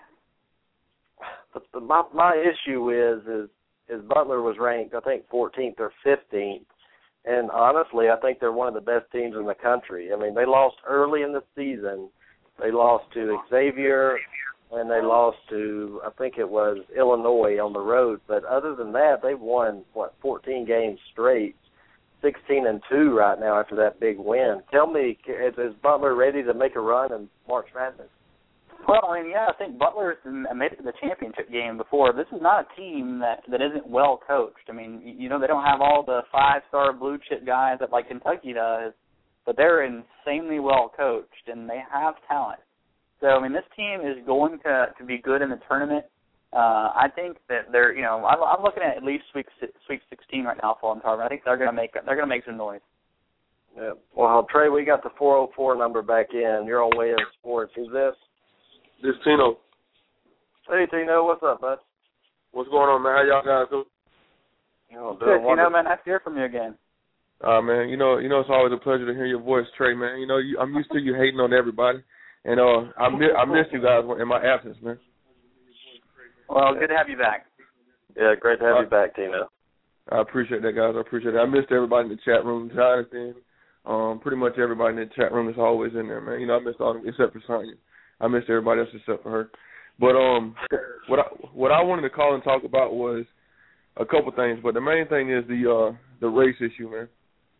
Speaker 2: But my issue is Butler was ranked, I think, 14th or 15th. And honestly, I think they're one of the best teams in the country. I mean, they lost early in the season. They lost to Xavier, and they lost to, I think it was Illinois on the road. But other than that, they've won, 14 games straight, 16-2 right now after that big win. Tell me, is Butler ready to make a run in March Madness?
Speaker 3: Well, I mean, yeah, I think Butler's made it to the championship game before. This is not a team that isn't well coached. I mean, they don't have all the 5-star blue chip guys that like Kentucky does, but they're insanely well coached and they have talent. So, I mean, this team is going to be good in the tournament. I think that they're, I'm looking at least Sweet 16 right now for them, Tarvin. I think they're going to make some noise.
Speaker 2: Yeah. Well, Trey, we got the 404 number back in. You're on Way in Sports. Who's this?
Speaker 7: This is Tino.
Speaker 2: Hey, Tino, what's up, bud?
Speaker 7: What's going on, man? How y'all guys doing?
Speaker 3: Good, Tino, man. Nice to hear from you again.
Speaker 7: Man, it's always a pleasure to hear your voice, Trey, man. I'm used to you hating on everybody, and I miss you guys in my absence, man.
Speaker 3: Well, good to have you back.
Speaker 2: Yeah, great to have you back, Tino.
Speaker 7: I appreciate that, guys. I appreciate it. I missed everybody in the chat room, Jonathan. Pretty much everybody in the chat room is always in there, man. I missed all of them except for Sonya. I missed everybody else except for her. But what I wanted to call and talk about was a couple things. But the main thing is the race issue, man.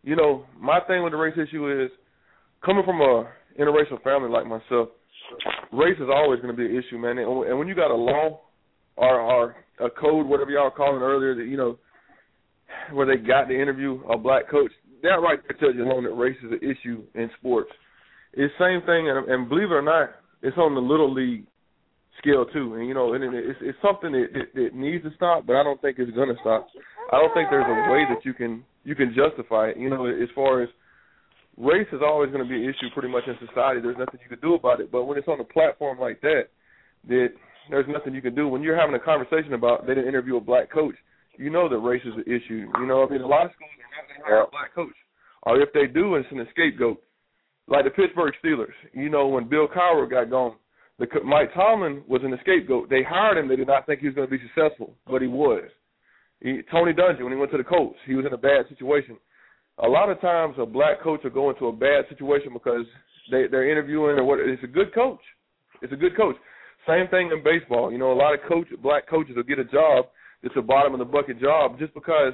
Speaker 7: My thing with the race issue is coming from a interracial family like myself, race is always going to be an issue, man. And when you got a law or a code, whatever y'all called it earlier, that where they got to interview a black coach, that right there tells you alone that race is an issue in sports. It's the same thing, and believe it or not, it's on the little league scale too. And it's something that needs to stop, but I don't think it's going to stop. I don't think there's a way that you can justify it. As far as race is always going to be an issue pretty much in society. There's nothing you can do about it. But when it's on a platform like that there's nothing you can do. When you're having a conversation about they didn't interview a black coach, that race is an issue. A lot of schools are not going to hire a black coach. Or if they do, it's an scapegoat. Like the Pittsburgh Steelers, when Bill Cowher got gone, Mike Tomlin was an scapegoat. They hired him. They did not think he was going to be successful, but he was. Tony Dungy, when he went to the Colts, he was in a bad situation. A lot of times a black coach will go into a bad situation because they're interviewing it's a good coach. It's a good coach. Same thing in baseball. A lot of black coaches will get a job that's a bottom of the bucket job just because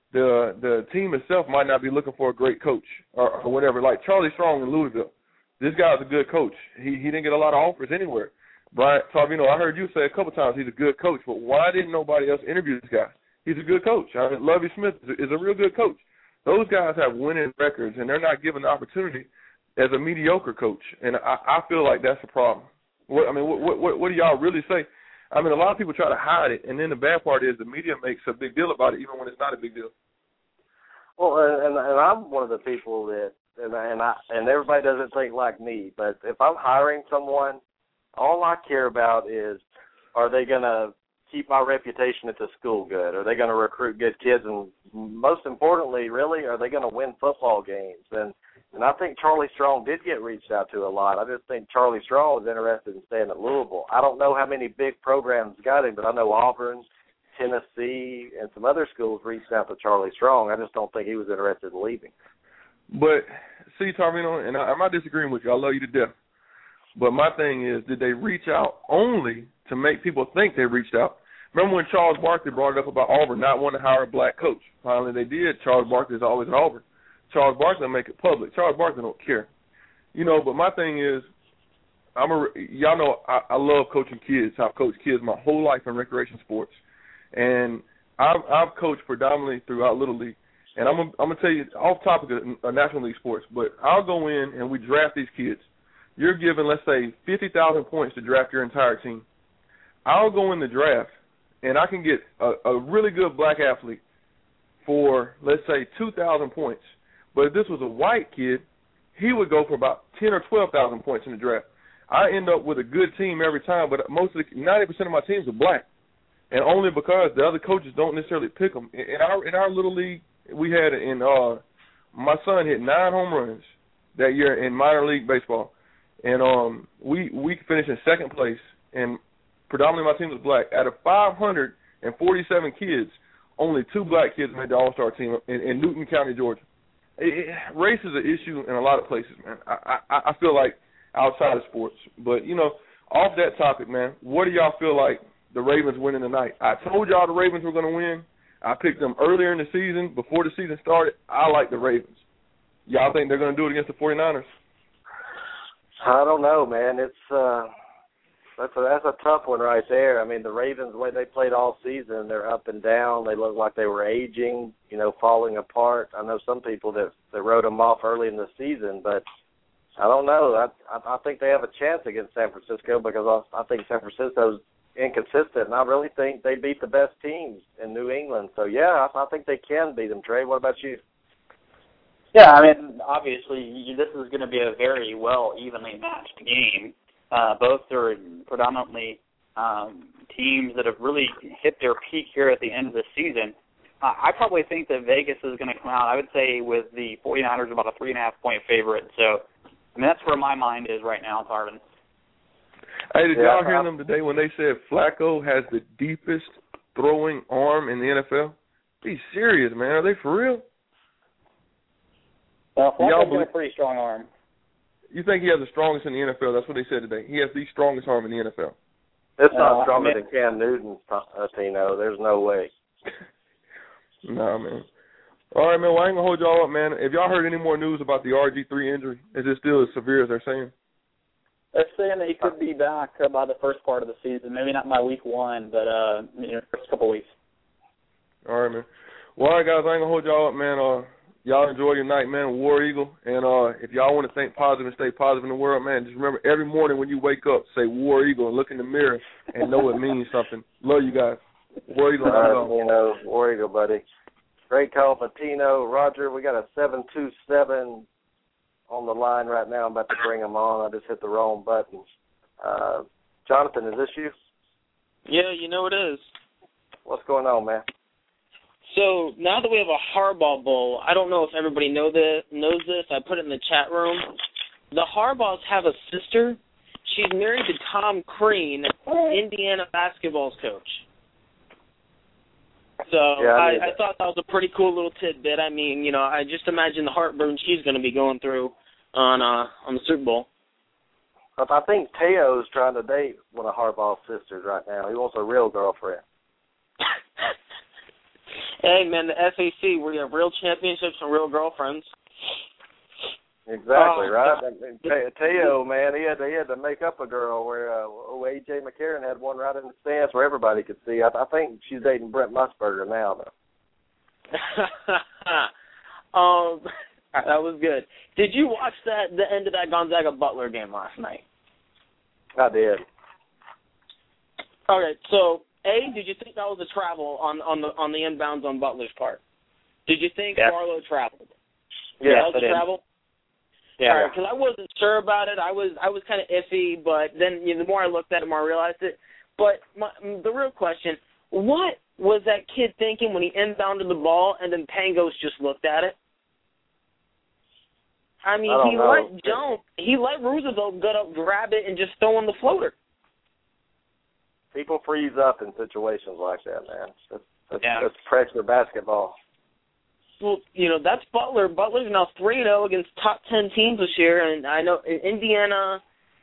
Speaker 7: the team itself might not be looking for a great coach or whatever. Like Charlie Strong in Louisville. This guy's a good coach. He didn't get a lot of offers anywhere. Brian Tarvino, I heard you say a couple times he's a good coach, but why didn't nobody else interview this guy? He's a good coach. Lovie Smith is a real good coach. Those guys have winning records, and they're not given the opportunity as a mediocre coach, and I feel like that's a problem. What do y'all really say? A lot of people try to hide it, and then the bad part is the media makes a big deal about it, even when it's not a big deal.
Speaker 2: Well, and I'm one of the people that, and everybody doesn't think like me, but if I'm hiring someone, all I care about is, are they going to keep my reputation at the school good? Are they going to recruit good kids? And most importantly, really, are they going to win football games? And I think Charlie Strong did get reached out to a lot. I just think Charlie Strong was interested in staying at Louisville. I don't know how many big programs got him, but I know Auburn, Tennessee, and some other schools reached out to Charlie Strong. I just don't think he was interested in leaving.
Speaker 7: But, see, Tarvino, and I'm not disagreeing with you. I love you to death. But my thing is, did they reach out only to make people think they reached out? Remember when Charles Barkley brought it up about Auburn not wanting to hire a black coach? Finally, they did. Charles Barkley is always at Auburn. Charles Barkley will make it public. Charles Barkley don't care. But my thing is, y'all know I love coaching kids. I've coached kids my whole life in recreation sports. And I've coached predominantly throughout Little League, and I'm gonna tell you off topic of National League sports, but I'll go in and we draft these kids. You're given, let's say, 50,000 points to draft your entire team. I'll go in the draft, and I can get a really good black athlete for, let's say, 2,000 points. But if this was a white kid, he would go for about 10 or 12,000 points in the draft. I end up with a good team every time, but 90% of my teams are black, and only because the other coaches don't necessarily pick them. In our Little League, we had my son hit 9 home runs that year in minor league baseball, and we finished in second place, and predominantly my team was black. Out of 547 kids, only 2 black kids made the All-Star team in Newton County, Georgia. Race is an issue in a lot of places, man. I feel like outside of sports. But, off that topic, man, what do y'all feel like the Ravens winning tonight? I told y'all the Ravens were going to win. I picked them earlier in the season. Before the season started, I like the Ravens. Y'all think they're going to do it against the 49ers?
Speaker 2: I don't know, man. That's a tough one right there. I mean, the Ravens, the way they played all season, they're up and down. They look like they were aging, falling apart. I know some people that wrote them off early in the season, but I don't know. I think they have a chance against San Francisco because I think San Francisco's inconsistent, and I really think they beat the best teams in New England. So, yeah, I think they can beat them. Trey, what about you?
Speaker 3: Yeah, I mean, obviously, this is going to be a very evenly matched game. Both are predominantly teams that have really hit their peak here at the end of the season. I probably think that Vegas is going to come out, I would say, with the 49ers about a 3.5-point favorite. So, I mean, that's where my mind is right now, Tarvin.
Speaker 7: Hey, did y'all hear them today when they said Flacco has the deepest throwing arm in the NFL? Be serious, man. Are they for real?
Speaker 3: Well, Flacco's got a pretty strong arm.
Speaker 7: You think he has the strongest in the NFL? That's what they said today. He has the strongest arm in the NFL.
Speaker 2: It's not stronger than Cam Newton, Tino. There's no way.
Speaker 7: Nah, man. All right, man. Well, I ain't going to hold y'all up, man. Have y'all heard any more news about the RG3 injury? Is it still as severe as they're saying?
Speaker 3: They're saying that he could be back by the first part of the season. Maybe not by week 1, but first couple of weeks.
Speaker 7: All right, man. Well, all right, guys. I ain't going to hold y'all up, man. Y'all enjoy your night, man, War Eagle. And if y'all want to think positive and stay positive in the world, man, just remember every morning when you wake up, say War Eagle and look in the mirror and know it means something. Love you guys. War Eagle.
Speaker 2: War Eagle, buddy. Great call for Tino. Roger, we got a 727 on the line right now. I'm about to bring him on. I just hit the wrong button. Jonathan, is this you?
Speaker 8: Yeah, it is.
Speaker 2: What's going on, man?
Speaker 8: So now that we have a Harbaugh Bowl, I don't know if everybody knows this. I put it in the chat room. The Harbaughs have a sister. She's married to Tom Crean, Indiana basketball's coach. So I thought that was a pretty cool little tidbit. I mean, I just imagine the heartburn she's going to be going through on the Super Bowl.
Speaker 2: I think Teo's trying to date one of Harbaugh's sisters right now. He wants a real girlfriend.
Speaker 8: Hey, man, the SEC, we have real championships and real girlfriends.
Speaker 2: Exactly, right? Teo, man, he had to make up a girl where A.J. McCarron had one right in the stands where everybody could see. I think she's dating Brent Musburger now, though.
Speaker 8: That was good. Did you watch the end of that Gonzaga-Butler game last night?
Speaker 2: I did.
Speaker 8: Okay, so did you think that was a travel on the inbounds on Butler's part? Did you think Barlow traveled?
Speaker 2: Yes,
Speaker 8: I did. Travel? Yeah. Because I wasn't sure about it. I was kind of iffy, but then the more I looked at it, the more I realized it. But the real question, what was that kid thinking when he inbounded the ball and then Pangos just looked at it? I mean, he let Roosevelt get up, grab it, and just throw in the floater.
Speaker 2: People freeze up in situations like that, man. That's pressure basketball.
Speaker 8: Well, that's Butler. Butler's now 3-0 against top 10 teams this year, and I know Indiana.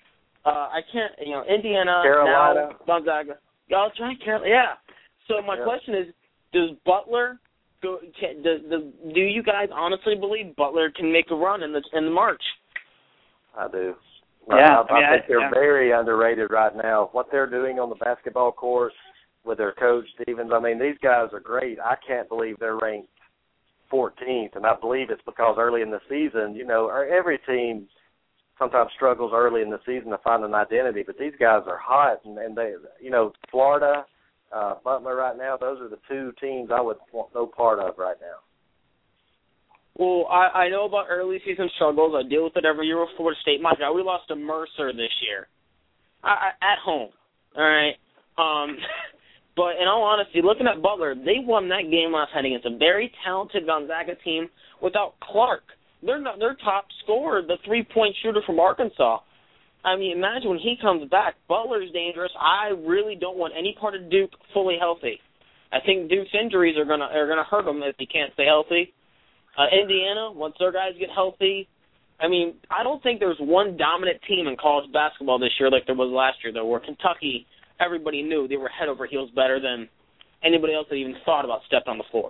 Speaker 8: Indiana,
Speaker 2: Carolina,
Speaker 8: now Gonzaga. Y'all trying Carolina? Yeah. So my question is, does Butler go? Do you guys honestly believe Butler can make a run in the March?
Speaker 2: I do.
Speaker 3: Yeah,
Speaker 2: I think they're very underrated right now. What they're doing on the basketball court, with their coach, Stevens. I mean, these guys are great. I can't believe they're ranked 14th, and I believe it's because early in the season, you know, every team sometimes struggles early in the season to find an identity, but these guys are hot, and they, you know, Florida, Butler right now, those are the two teams I would want no part of right now.
Speaker 8: Well, I know about early season struggles. I deal with it every year with Florida State. My God, we lost to Mercer this year at home. All right. But in all honesty, looking at Butler, they won that game last night against a very talented Gonzaga team without Clark. Their top scorer, the three-point shooter from Arkansas. I mean, imagine when he comes back. Butler's dangerous. I really don't want any part of Duke fully healthy. I think Duke's injuries are gonna hurt them if he can't stay healthy. Indiana, once their guys get healthy, I mean, I don't think there's one dominant team in college basketball this year like there was last year, though, where Kentucky, everybody knew they were head over heels better than anybody else that even thought about stepping on the floor.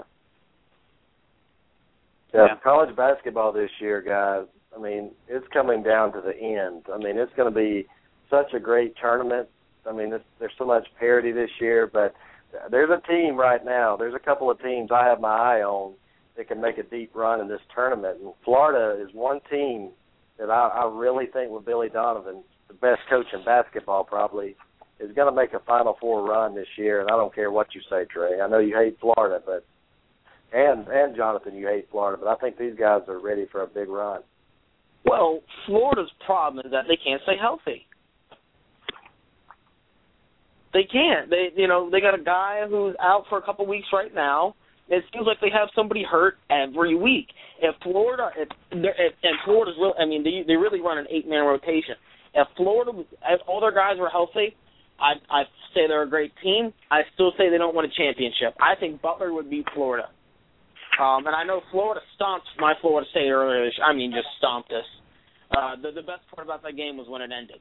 Speaker 2: Yeah, college basketball this year, guys, I mean, it's coming down to the end. I mean, it's going to be such a great tournament. I mean, there's so much parity this year, but there's a team right now, there's a couple of teams I have my eye on that can make a deep run in this tournament. And Florida is one team that I really think with Billy Donovan, the best coach in basketball probably, is going to make a Final Four run this year. And I don't care what you say, Trey. I know you hate Florida, but and Jonathan, you hate Florida, but I think these guys are ready for a big run.
Speaker 8: Well, Florida's problem is that they can't stay healthy. They can't. They got a guy who's out for a couple weeks right now. It seems like they have somebody hurt every week. If Florida's really, I mean, they really run an 8-man rotation. If all their guys were healthy, I say they're a great team. I still say they don't win a championship. I think Butler would beat Florida. And I know Florida stomped my Florida State earlier this year. I mean, just stomped us. The best part about that game was when it ended.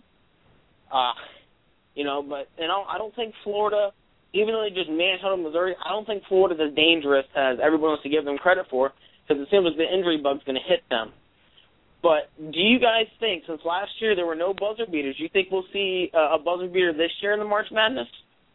Speaker 8: But I don't think Florida, even though they just manhandled Missouri, I don't think Florida's as dangerous as everyone wants to give them credit for, because it seems like the injury bug's going to hit them. But do you guys think, since last year there were no buzzer beaters, do you think we'll see a buzzer beater this year in the March Madness?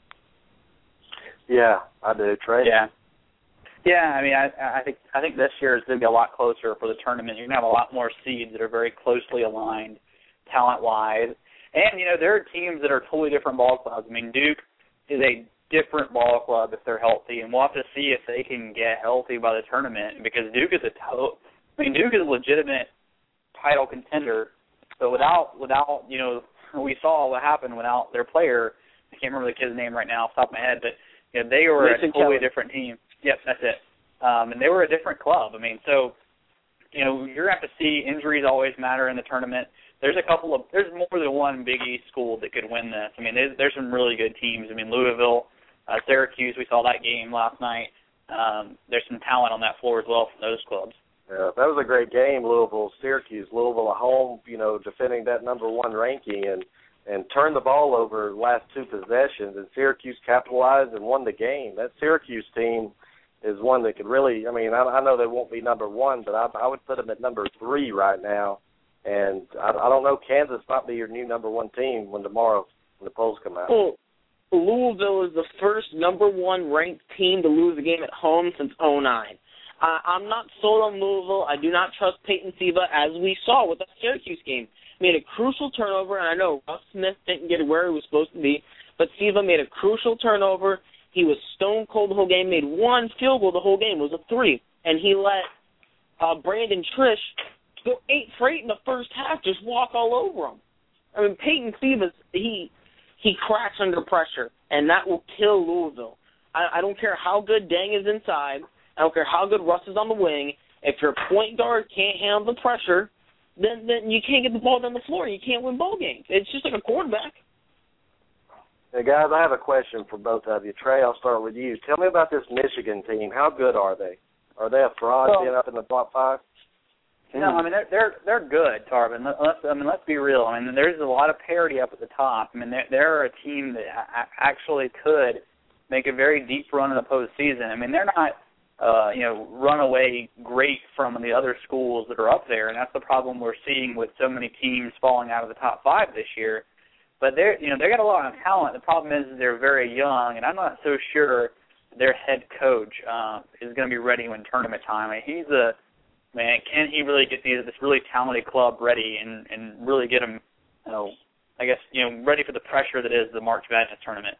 Speaker 2: Yeah, I do, Trey.
Speaker 3: Yeah, I mean, I think this year is going to be a lot closer for the tournament. You're going to have a lot more seeds that are very closely aligned, talent-wise. And, there are teams that are totally different ball clubs. I mean, Duke is a different ball club if they're healthy, and we'll have to see if they can get healthy by the tournament, because Duke is Duke is a legitimate title contender. So without we saw what happened without their player. I can't remember the kid's name right now off the top of my head, but they were a totally different team. Yep, that's it. And they were a different club. I mean, so you're going to have to see. Injuries always matter in the tournament. There's more than one Big East school that could win this. I mean, there's some really good teams. I mean, Louisville, Syracuse, we saw that game last night. There's some talent on that floor as well from those clubs.
Speaker 2: Yeah, that was a great game, Louisville-Syracuse. Louisville at home, defending that number one ranking and turned the ball over the last two possessions, and Syracuse capitalized and won the game. That Syracuse team is one that could really, I know they won't be number one, but I would put them at number 3 right now. And I don't know, Kansas might be your new number one team when the polls come out.
Speaker 8: Well, Louisville is the first number one ranked team to lose a game at home since 2009. I'm not sold on Louisville. I do not trust Peyton Siva, as we saw with the Syracuse game. Made a crucial turnover, and I know Russ Smith didn't get where he was supposed to be, but Siva made a crucial turnover. He was stone cold the whole game, made one field goal the whole game. It was a 3, and he let Brandon Trish go 8 for 8 in the first half, just walk all over him. I mean, Peyton Siva, he cracks under pressure, and that will kill Louisville. I don't care how good Deng is inside. I don't care how good Russ is on the wing. If your point guard can't handle the pressure, then you can't get the ball down the floor. You can't win ball games. It's just like a quarterback.
Speaker 2: Hey, guys, I have a question for both of you. Trey, I'll start with you. Tell me about this Michigan team. How good are they? Are they a fraud being up in the top 5?
Speaker 3: No, I mean they're good, Tarvin. Let's be real. I mean, there's a lot of parity up at the top. I mean, they're a team that actually could make a very deep run in the postseason. I mean, they're not run away great from the other schools that are up there, and that's the problem we're seeing with so many teams falling out of the top 5 this year. But they got a lot of talent. The problem is they're very young, and I'm not so sure their head coach is going to be ready when tournament time. I mean, can he really get this really talented club ready and really get them, ready for the pressure that is the March Madness tournament?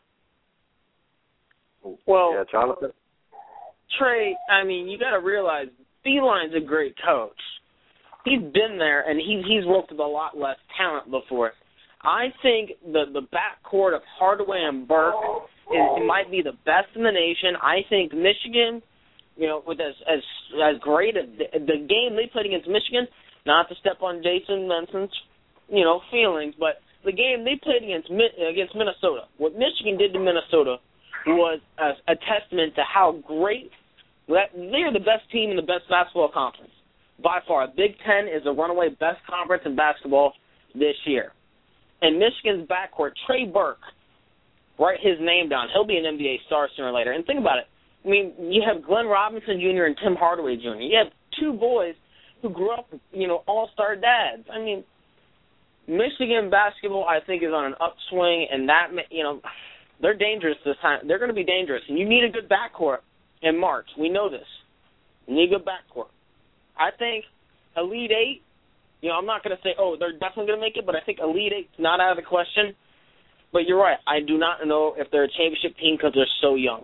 Speaker 8: Well,
Speaker 2: yeah, Jonathan?
Speaker 8: Trey, I mean, you got to realize Beilein's a great coach. He's been there, and he's worked with a lot less talent before. I think the backcourt of Hardaway and Burke it might be the best in the nation. I think Michigan, with as great as the game they played against Michigan, not to step on Jason Benson's, feelings, but the game they played against Minnesota, what Michigan did to Minnesota was a testament to how great they're the best team in the best basketball conference. By far, Big Ten is the runaway best conference in basketball this year. And Michigan's backcourt, Trey Burke, write his name down. He'll be an NBA star sooner or later. And think about it. I mean, you have Glenn Robinson Jr. and Tim Hardaway Jr. You have two boys who grew up, all-star dads. I mean, Michigan basketball, I think, is on an upswing, and that, they're dangerous this time. They're going to be dangerous, and you need a good backcourt in March. We know this. You need a good backcourt. I think Elite Eight, I'm not going to say, they're definitely going to make it, but I think Elite Eight's not out of the question. But you're right. I do not know if they're a championship team because they're so young.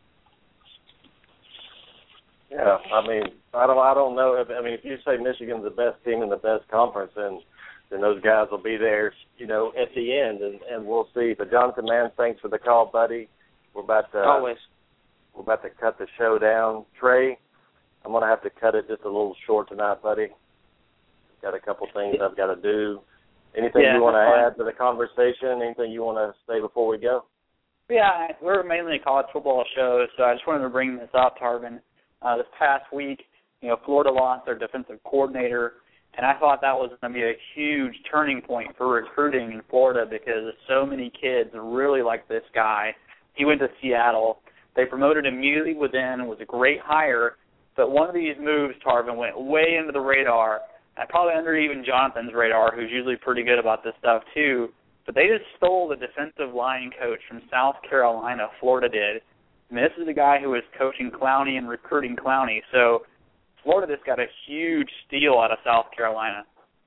Speaker 2: Yeah, I mean, I don't know. If you say Michigan's the best team in the best conference, then those guys will be there, at the end, and we'll see. But Jonathan, man, thanks for the call, buddy. We're about to cut the show down. Trey, I'm going to have to cut it just a little short tonight, buddy. Got a couple things I've got to do. Anything you want to add to the conversation? Anything you want to say before we go?
Speaker 3: Yeah, we're mainly a college football show, so I just wanted to bring this up, Tarvin. This past week, Florida lost their defensive coordinator, and I thought that was going to be a huge turning point for recruiting in Florida because so many kids really like this guy. He went to Seattle. They promoted him immediately within, was a great hire, but one of these moves, Tarvin, went way under the radar, probably under even Jonathan's radar, who's usually pretty good about this stuff too, but they just stole the defensive line coach from South Carolina, Florida did. I mean, this is the guy who was coaching Clowney and recruiting Clowney, so Florida just got a huge steal out of South Carolina.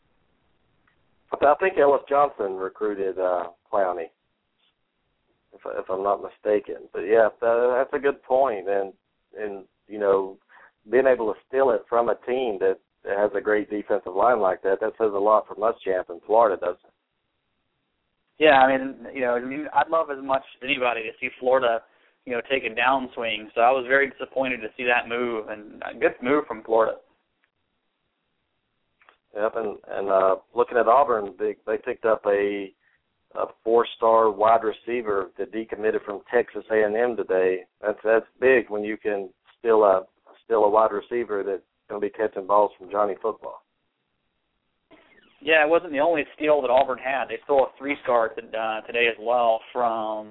Speaker 2: I think Ellis Johnson recruited Clowney, if I'm not mistaken. But, yeah, that's a good point. And being able to steal it from a team that has a great defensive line like that says a lot for Muschamp in Florida, doesn't it?
Speaker 3: Yeah, I'd love as much as anybody to see Florida, take a downswing. So I was very disappointed to see that move, and a good move from Florida.
Speaker 2: Yep, and looking at Auburn, they picked up a 4-star wide receiver that decommitted from Texas A&M today. That's big when you can steal a wide receiver that's going to be catching balls from Johnny Football.
Speaker 3: Yeah, it wasn't the only steal that Auburn had. They stole a 3-star today as well from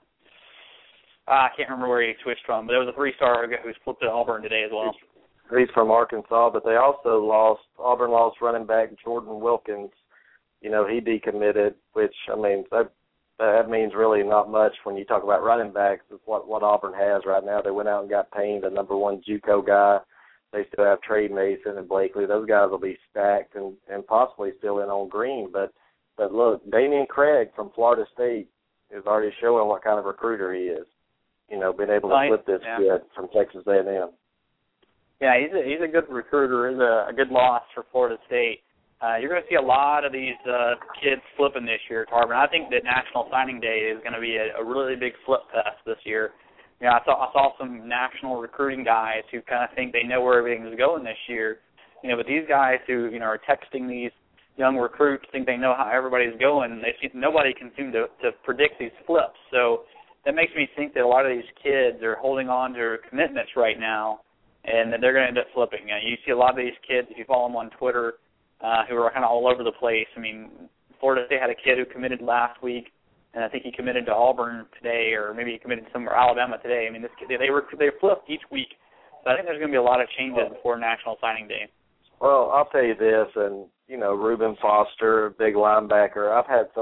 Speaker 3: I can't remember where he switched from, but there was a 3-star who's flipped to Auburn today as well.
Speaker 2: He's from Arkansas, but they also Auburn lost running back Jordan Wilkins. He decommitted, which, that means really not much when you talk about running backs. It's what Auburn has right now. They went out and got Payne, the number 1 JUCO guy. They still have Trey Mason and Blakely. Those guys will be stacked and possibly still in on Green. But look, Damian Craig from Florida State is already showing what kind of recruiter he is. Being able to flip this kid from Texas A&M.
Speaker 3: Yeah, he's a good recruiter. He's a good loss for Florida State. You're going to see a lot of these kids flipping this year, Tarvin. I think that National Signing Day is going to be a really big flip fest this year. I saw some national recruiting guys who kind of think they know where everything's going this year. But these guys who are texting these young recruits think they know how everybody's going. Nobody can seem to predict these flips. So that makes me think that a lot of these kids are holding on to their commitments right now, and that they're going to end up flipping. You see a lot of these kids, if you follow them on Twitter, who are kind of all over the place. Florida State had a kid who committed last week, and I think he committed to Auburn today, or maybe he committed somewhere, Alabama today. This kid, they flipped each week. So I think there's going to be a lot of changes before National Signing Day.
Speaker 2: Well, I'll tell you this, and Reuben Foster, big linebacker. I've had so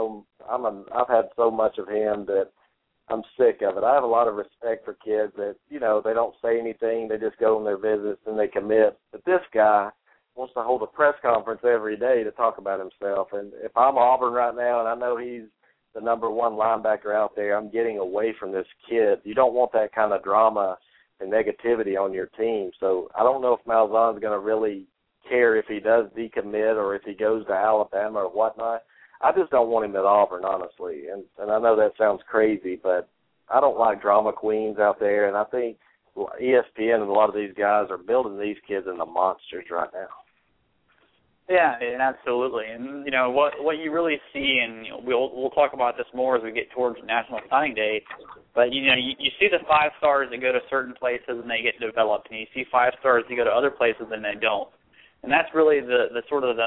Speaker 2: I've had so much of him that I'm sick of it. I have a lot of respect for kids that, you know, they don't say anything, they just go on their visits and they commit. But this guy wants to hold a press conference every day to talk about himself. And if I'm Auburn right now and I know he's the number one linebacker out there, I'm getting away from this kid. You don't want that kind of drama and negativity on your team. So I don't know if Malzahn's going to really care if he does decommit or if he goes to Alabama or whatnot. I just don't want him at Auburn, honestly. And I know that sounds crazy, but I don't like drama queens out there. And I think ESPN and a lot of these guys are building these kids into monsters right now.
Speaker 3: Yeah, and absolutely. And, you know, what you really see, and you know, we'll talk about this more as we get towards National Signing Day, but, you know, you see the 5-stars that go to certain places and they get developed, and you see 5-stars that go to other places and they don't. And that's really the sort of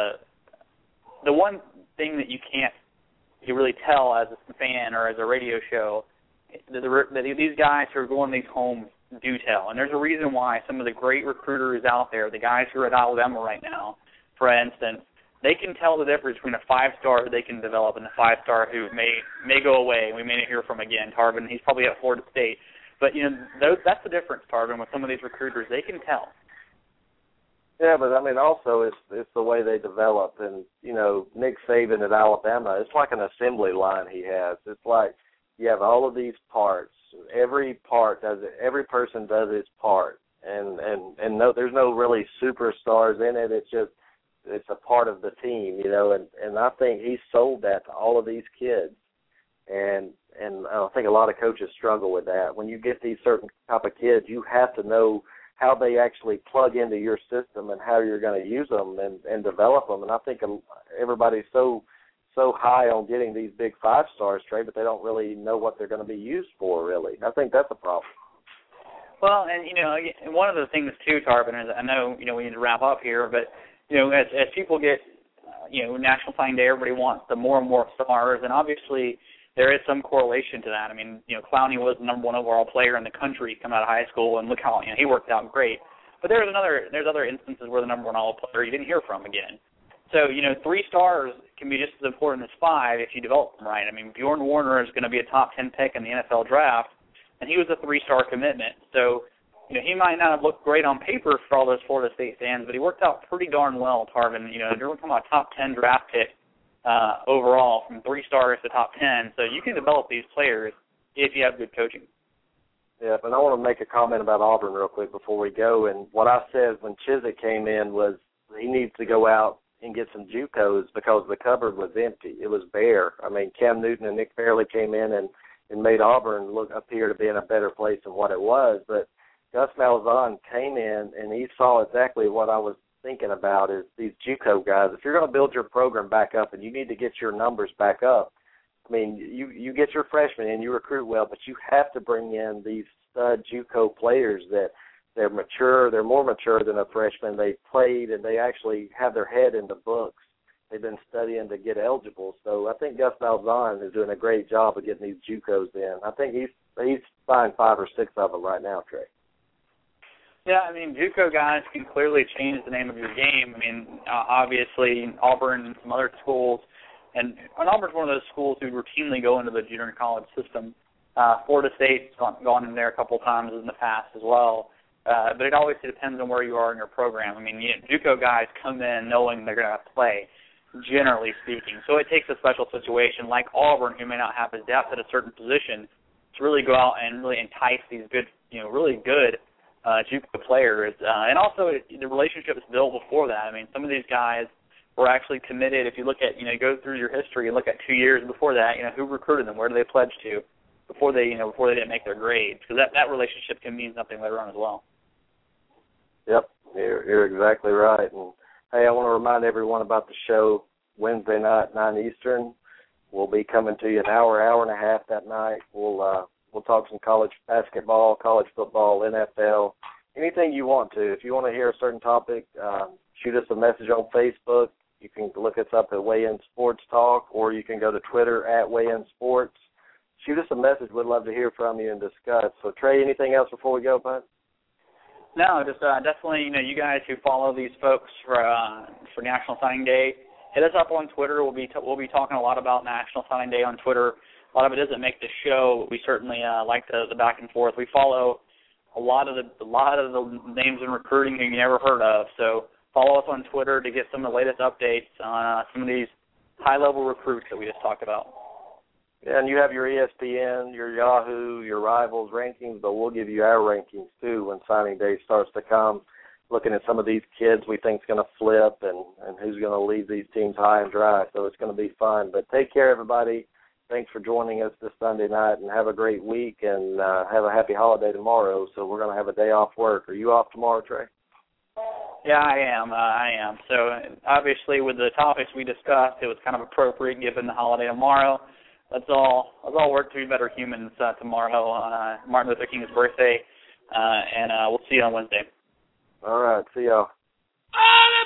Speaker 3: the one thing that you can't really tell as a fan or as a radio show, that these guys who are going to these homes do tell. And there's a reason why some of the great recruiters out there, the guys who are at Alabama right now, for instance, they can tell the difference between a 5-star they can develop and a 5-star who may go away. We may not hear from again. Tarvin, he's probably at Florida State. But, you know, that's the difference, Tarvin, with some of these recruiters. They can tell.
Speaker 2: Yeah, but, I mean, also it's the way they develop. And, you know, Nick Saban at Alabama, it's like an assembly line he has. It's like you have all of these parts. Every part does it. Every person does its part. And no, there's no really superstars in it. It's a part of the team, you know, and I think he sold that to all of these kids. And I think a lot of coaches struggle with that. When you get these certain type of kids, you have to know how they actually plug into your system and how you're going to use them and develop them. And I think everybody's so high on getting these big 5-stars, Trey, but they don't really know what they're going to be used for, really. I think that's a problem.
Speaker 3: Well, and, you know, one of the things, too, Tarvin, is I know, you know, we need to wrap up here, but, you know, as people get, you know, National Signing Day, everybody wants the more and more stars, and obviously there is some correlation to that. I mean, you know, Clowney was the number 1 overall player in the country coming out of high school, and look how, you know, he worked out great. But there's other instances where the number 1 all player you didn't hear from again. So, you know, 3 stars can be just as important as 5 if you develop them right. I mean, Bjorn Warner is going to be a top 10 pick in the NFL draft, and he was a 3-star commitment. So, you know, he might not have looked great on paper for all those Florida State fans, but he worked out pretty darn well, Tarvin. You know, you're talking about a top 10 draft pick overall, from 3 stars to top 10. So you can develop these players if you have good coaching.
Speaker 2: Yeah, but I want to make a comment about Auburn real quick before we go. And what I said when Chizik came in was he needs to go out and get some JUCOs because the cupboard was empty. It was bare. I mean, Cam Newton and Nick Fairley came in and made Auburn appear to be in a better place than what it was. But Gus Malzahn came in and he saw exactly what I was thinking about is these JUCO guys. If you're going to build your program back up and you need to get your numbers back up, I mean, you get your freshmen in, you recruit well, but you have to bring in these stud JUCO players that they're mature, they're more mature than a freshman. They played and they actually have their head in the books. They've been studying to get eligible. So I think Gus Malzahn is doing a great job of getting these JUCOs in. I think he's signed 5 or 6 of them right now, Trey.
Speaker 3: Yeah, I mean, JUCO guys can clearly change the name of your game. I mean, obviously, Auburn and some other schools, and Auburn's one of those schools who routinely go into the junior college system. Florida State's gone in there a couple times in the past as well. But it always depends on where you are in your program. I mean, JUCO guys come in knowing they're going to play, generally speaking. So it takes a special situation like Auburn, who may not have the depth at a certain position, to really go out and really entice these good, really good JUCO players. And also the relationships built before that. I mean, some of these guys were actually committed. If you look at, go through your history and look at 2 years before that, who recruited them, where did they pledge to before they didn't make their grades? Because that relationship can mean something later on as well.
Speaker 2: Yep, you're exactly right. And, hey, I want to remind everyone about the show Wednesday night, 9 Eastern. We'll be coming to you an hour and a half that night. We'll talk some college basketball, college football, NFL, anything you want to. If you want to hear a certain topic, shoot us a message on Facebook. You can look us up at Weigh In Sports Talk, or you can go to Twitter at Weigh In Sports. Shoot us a message. We'd love to hear from you and discuss. So, Trey, anything else before we go, bud?
Speaker 3: No, just definitely, you guys who follow these folks for National Signing Day, hit us up on Twitter. We'll be talking a lot about National Signing Day on Twitter. A lot of it doesn't make the show. We certainly like the back and forth. We follow a lot of the names in recruiting you never heard of. So follow us on Twitter to get some of the latest updates on some of these high-level recruits that we just talked about.
Speaker 2: Yeah, and you have your ESPN, your Yahoo, your Rivals rankings, but we'll give you our rankings too when signing day starts to come, looking at some of these kids we think is going to flip and who's going to leave these teams high and dry. So it's going to be fun. But take care, everybody. Thanks for joining us this Sunday night, and have a great week, and have a happy holiday tomorrow. So we're going to have a day off work. Are you off tomorrow, Trey?
Speaker 3: Yeah, I am. So obviously with the topics we discussed, it was kind of appropriate given the holiday tomorrow. Let's all work to be better humans tomorrow on Martin Luther King's birthday, and we'll see you on Wednesday.
Speaker 2: All right, see y'all.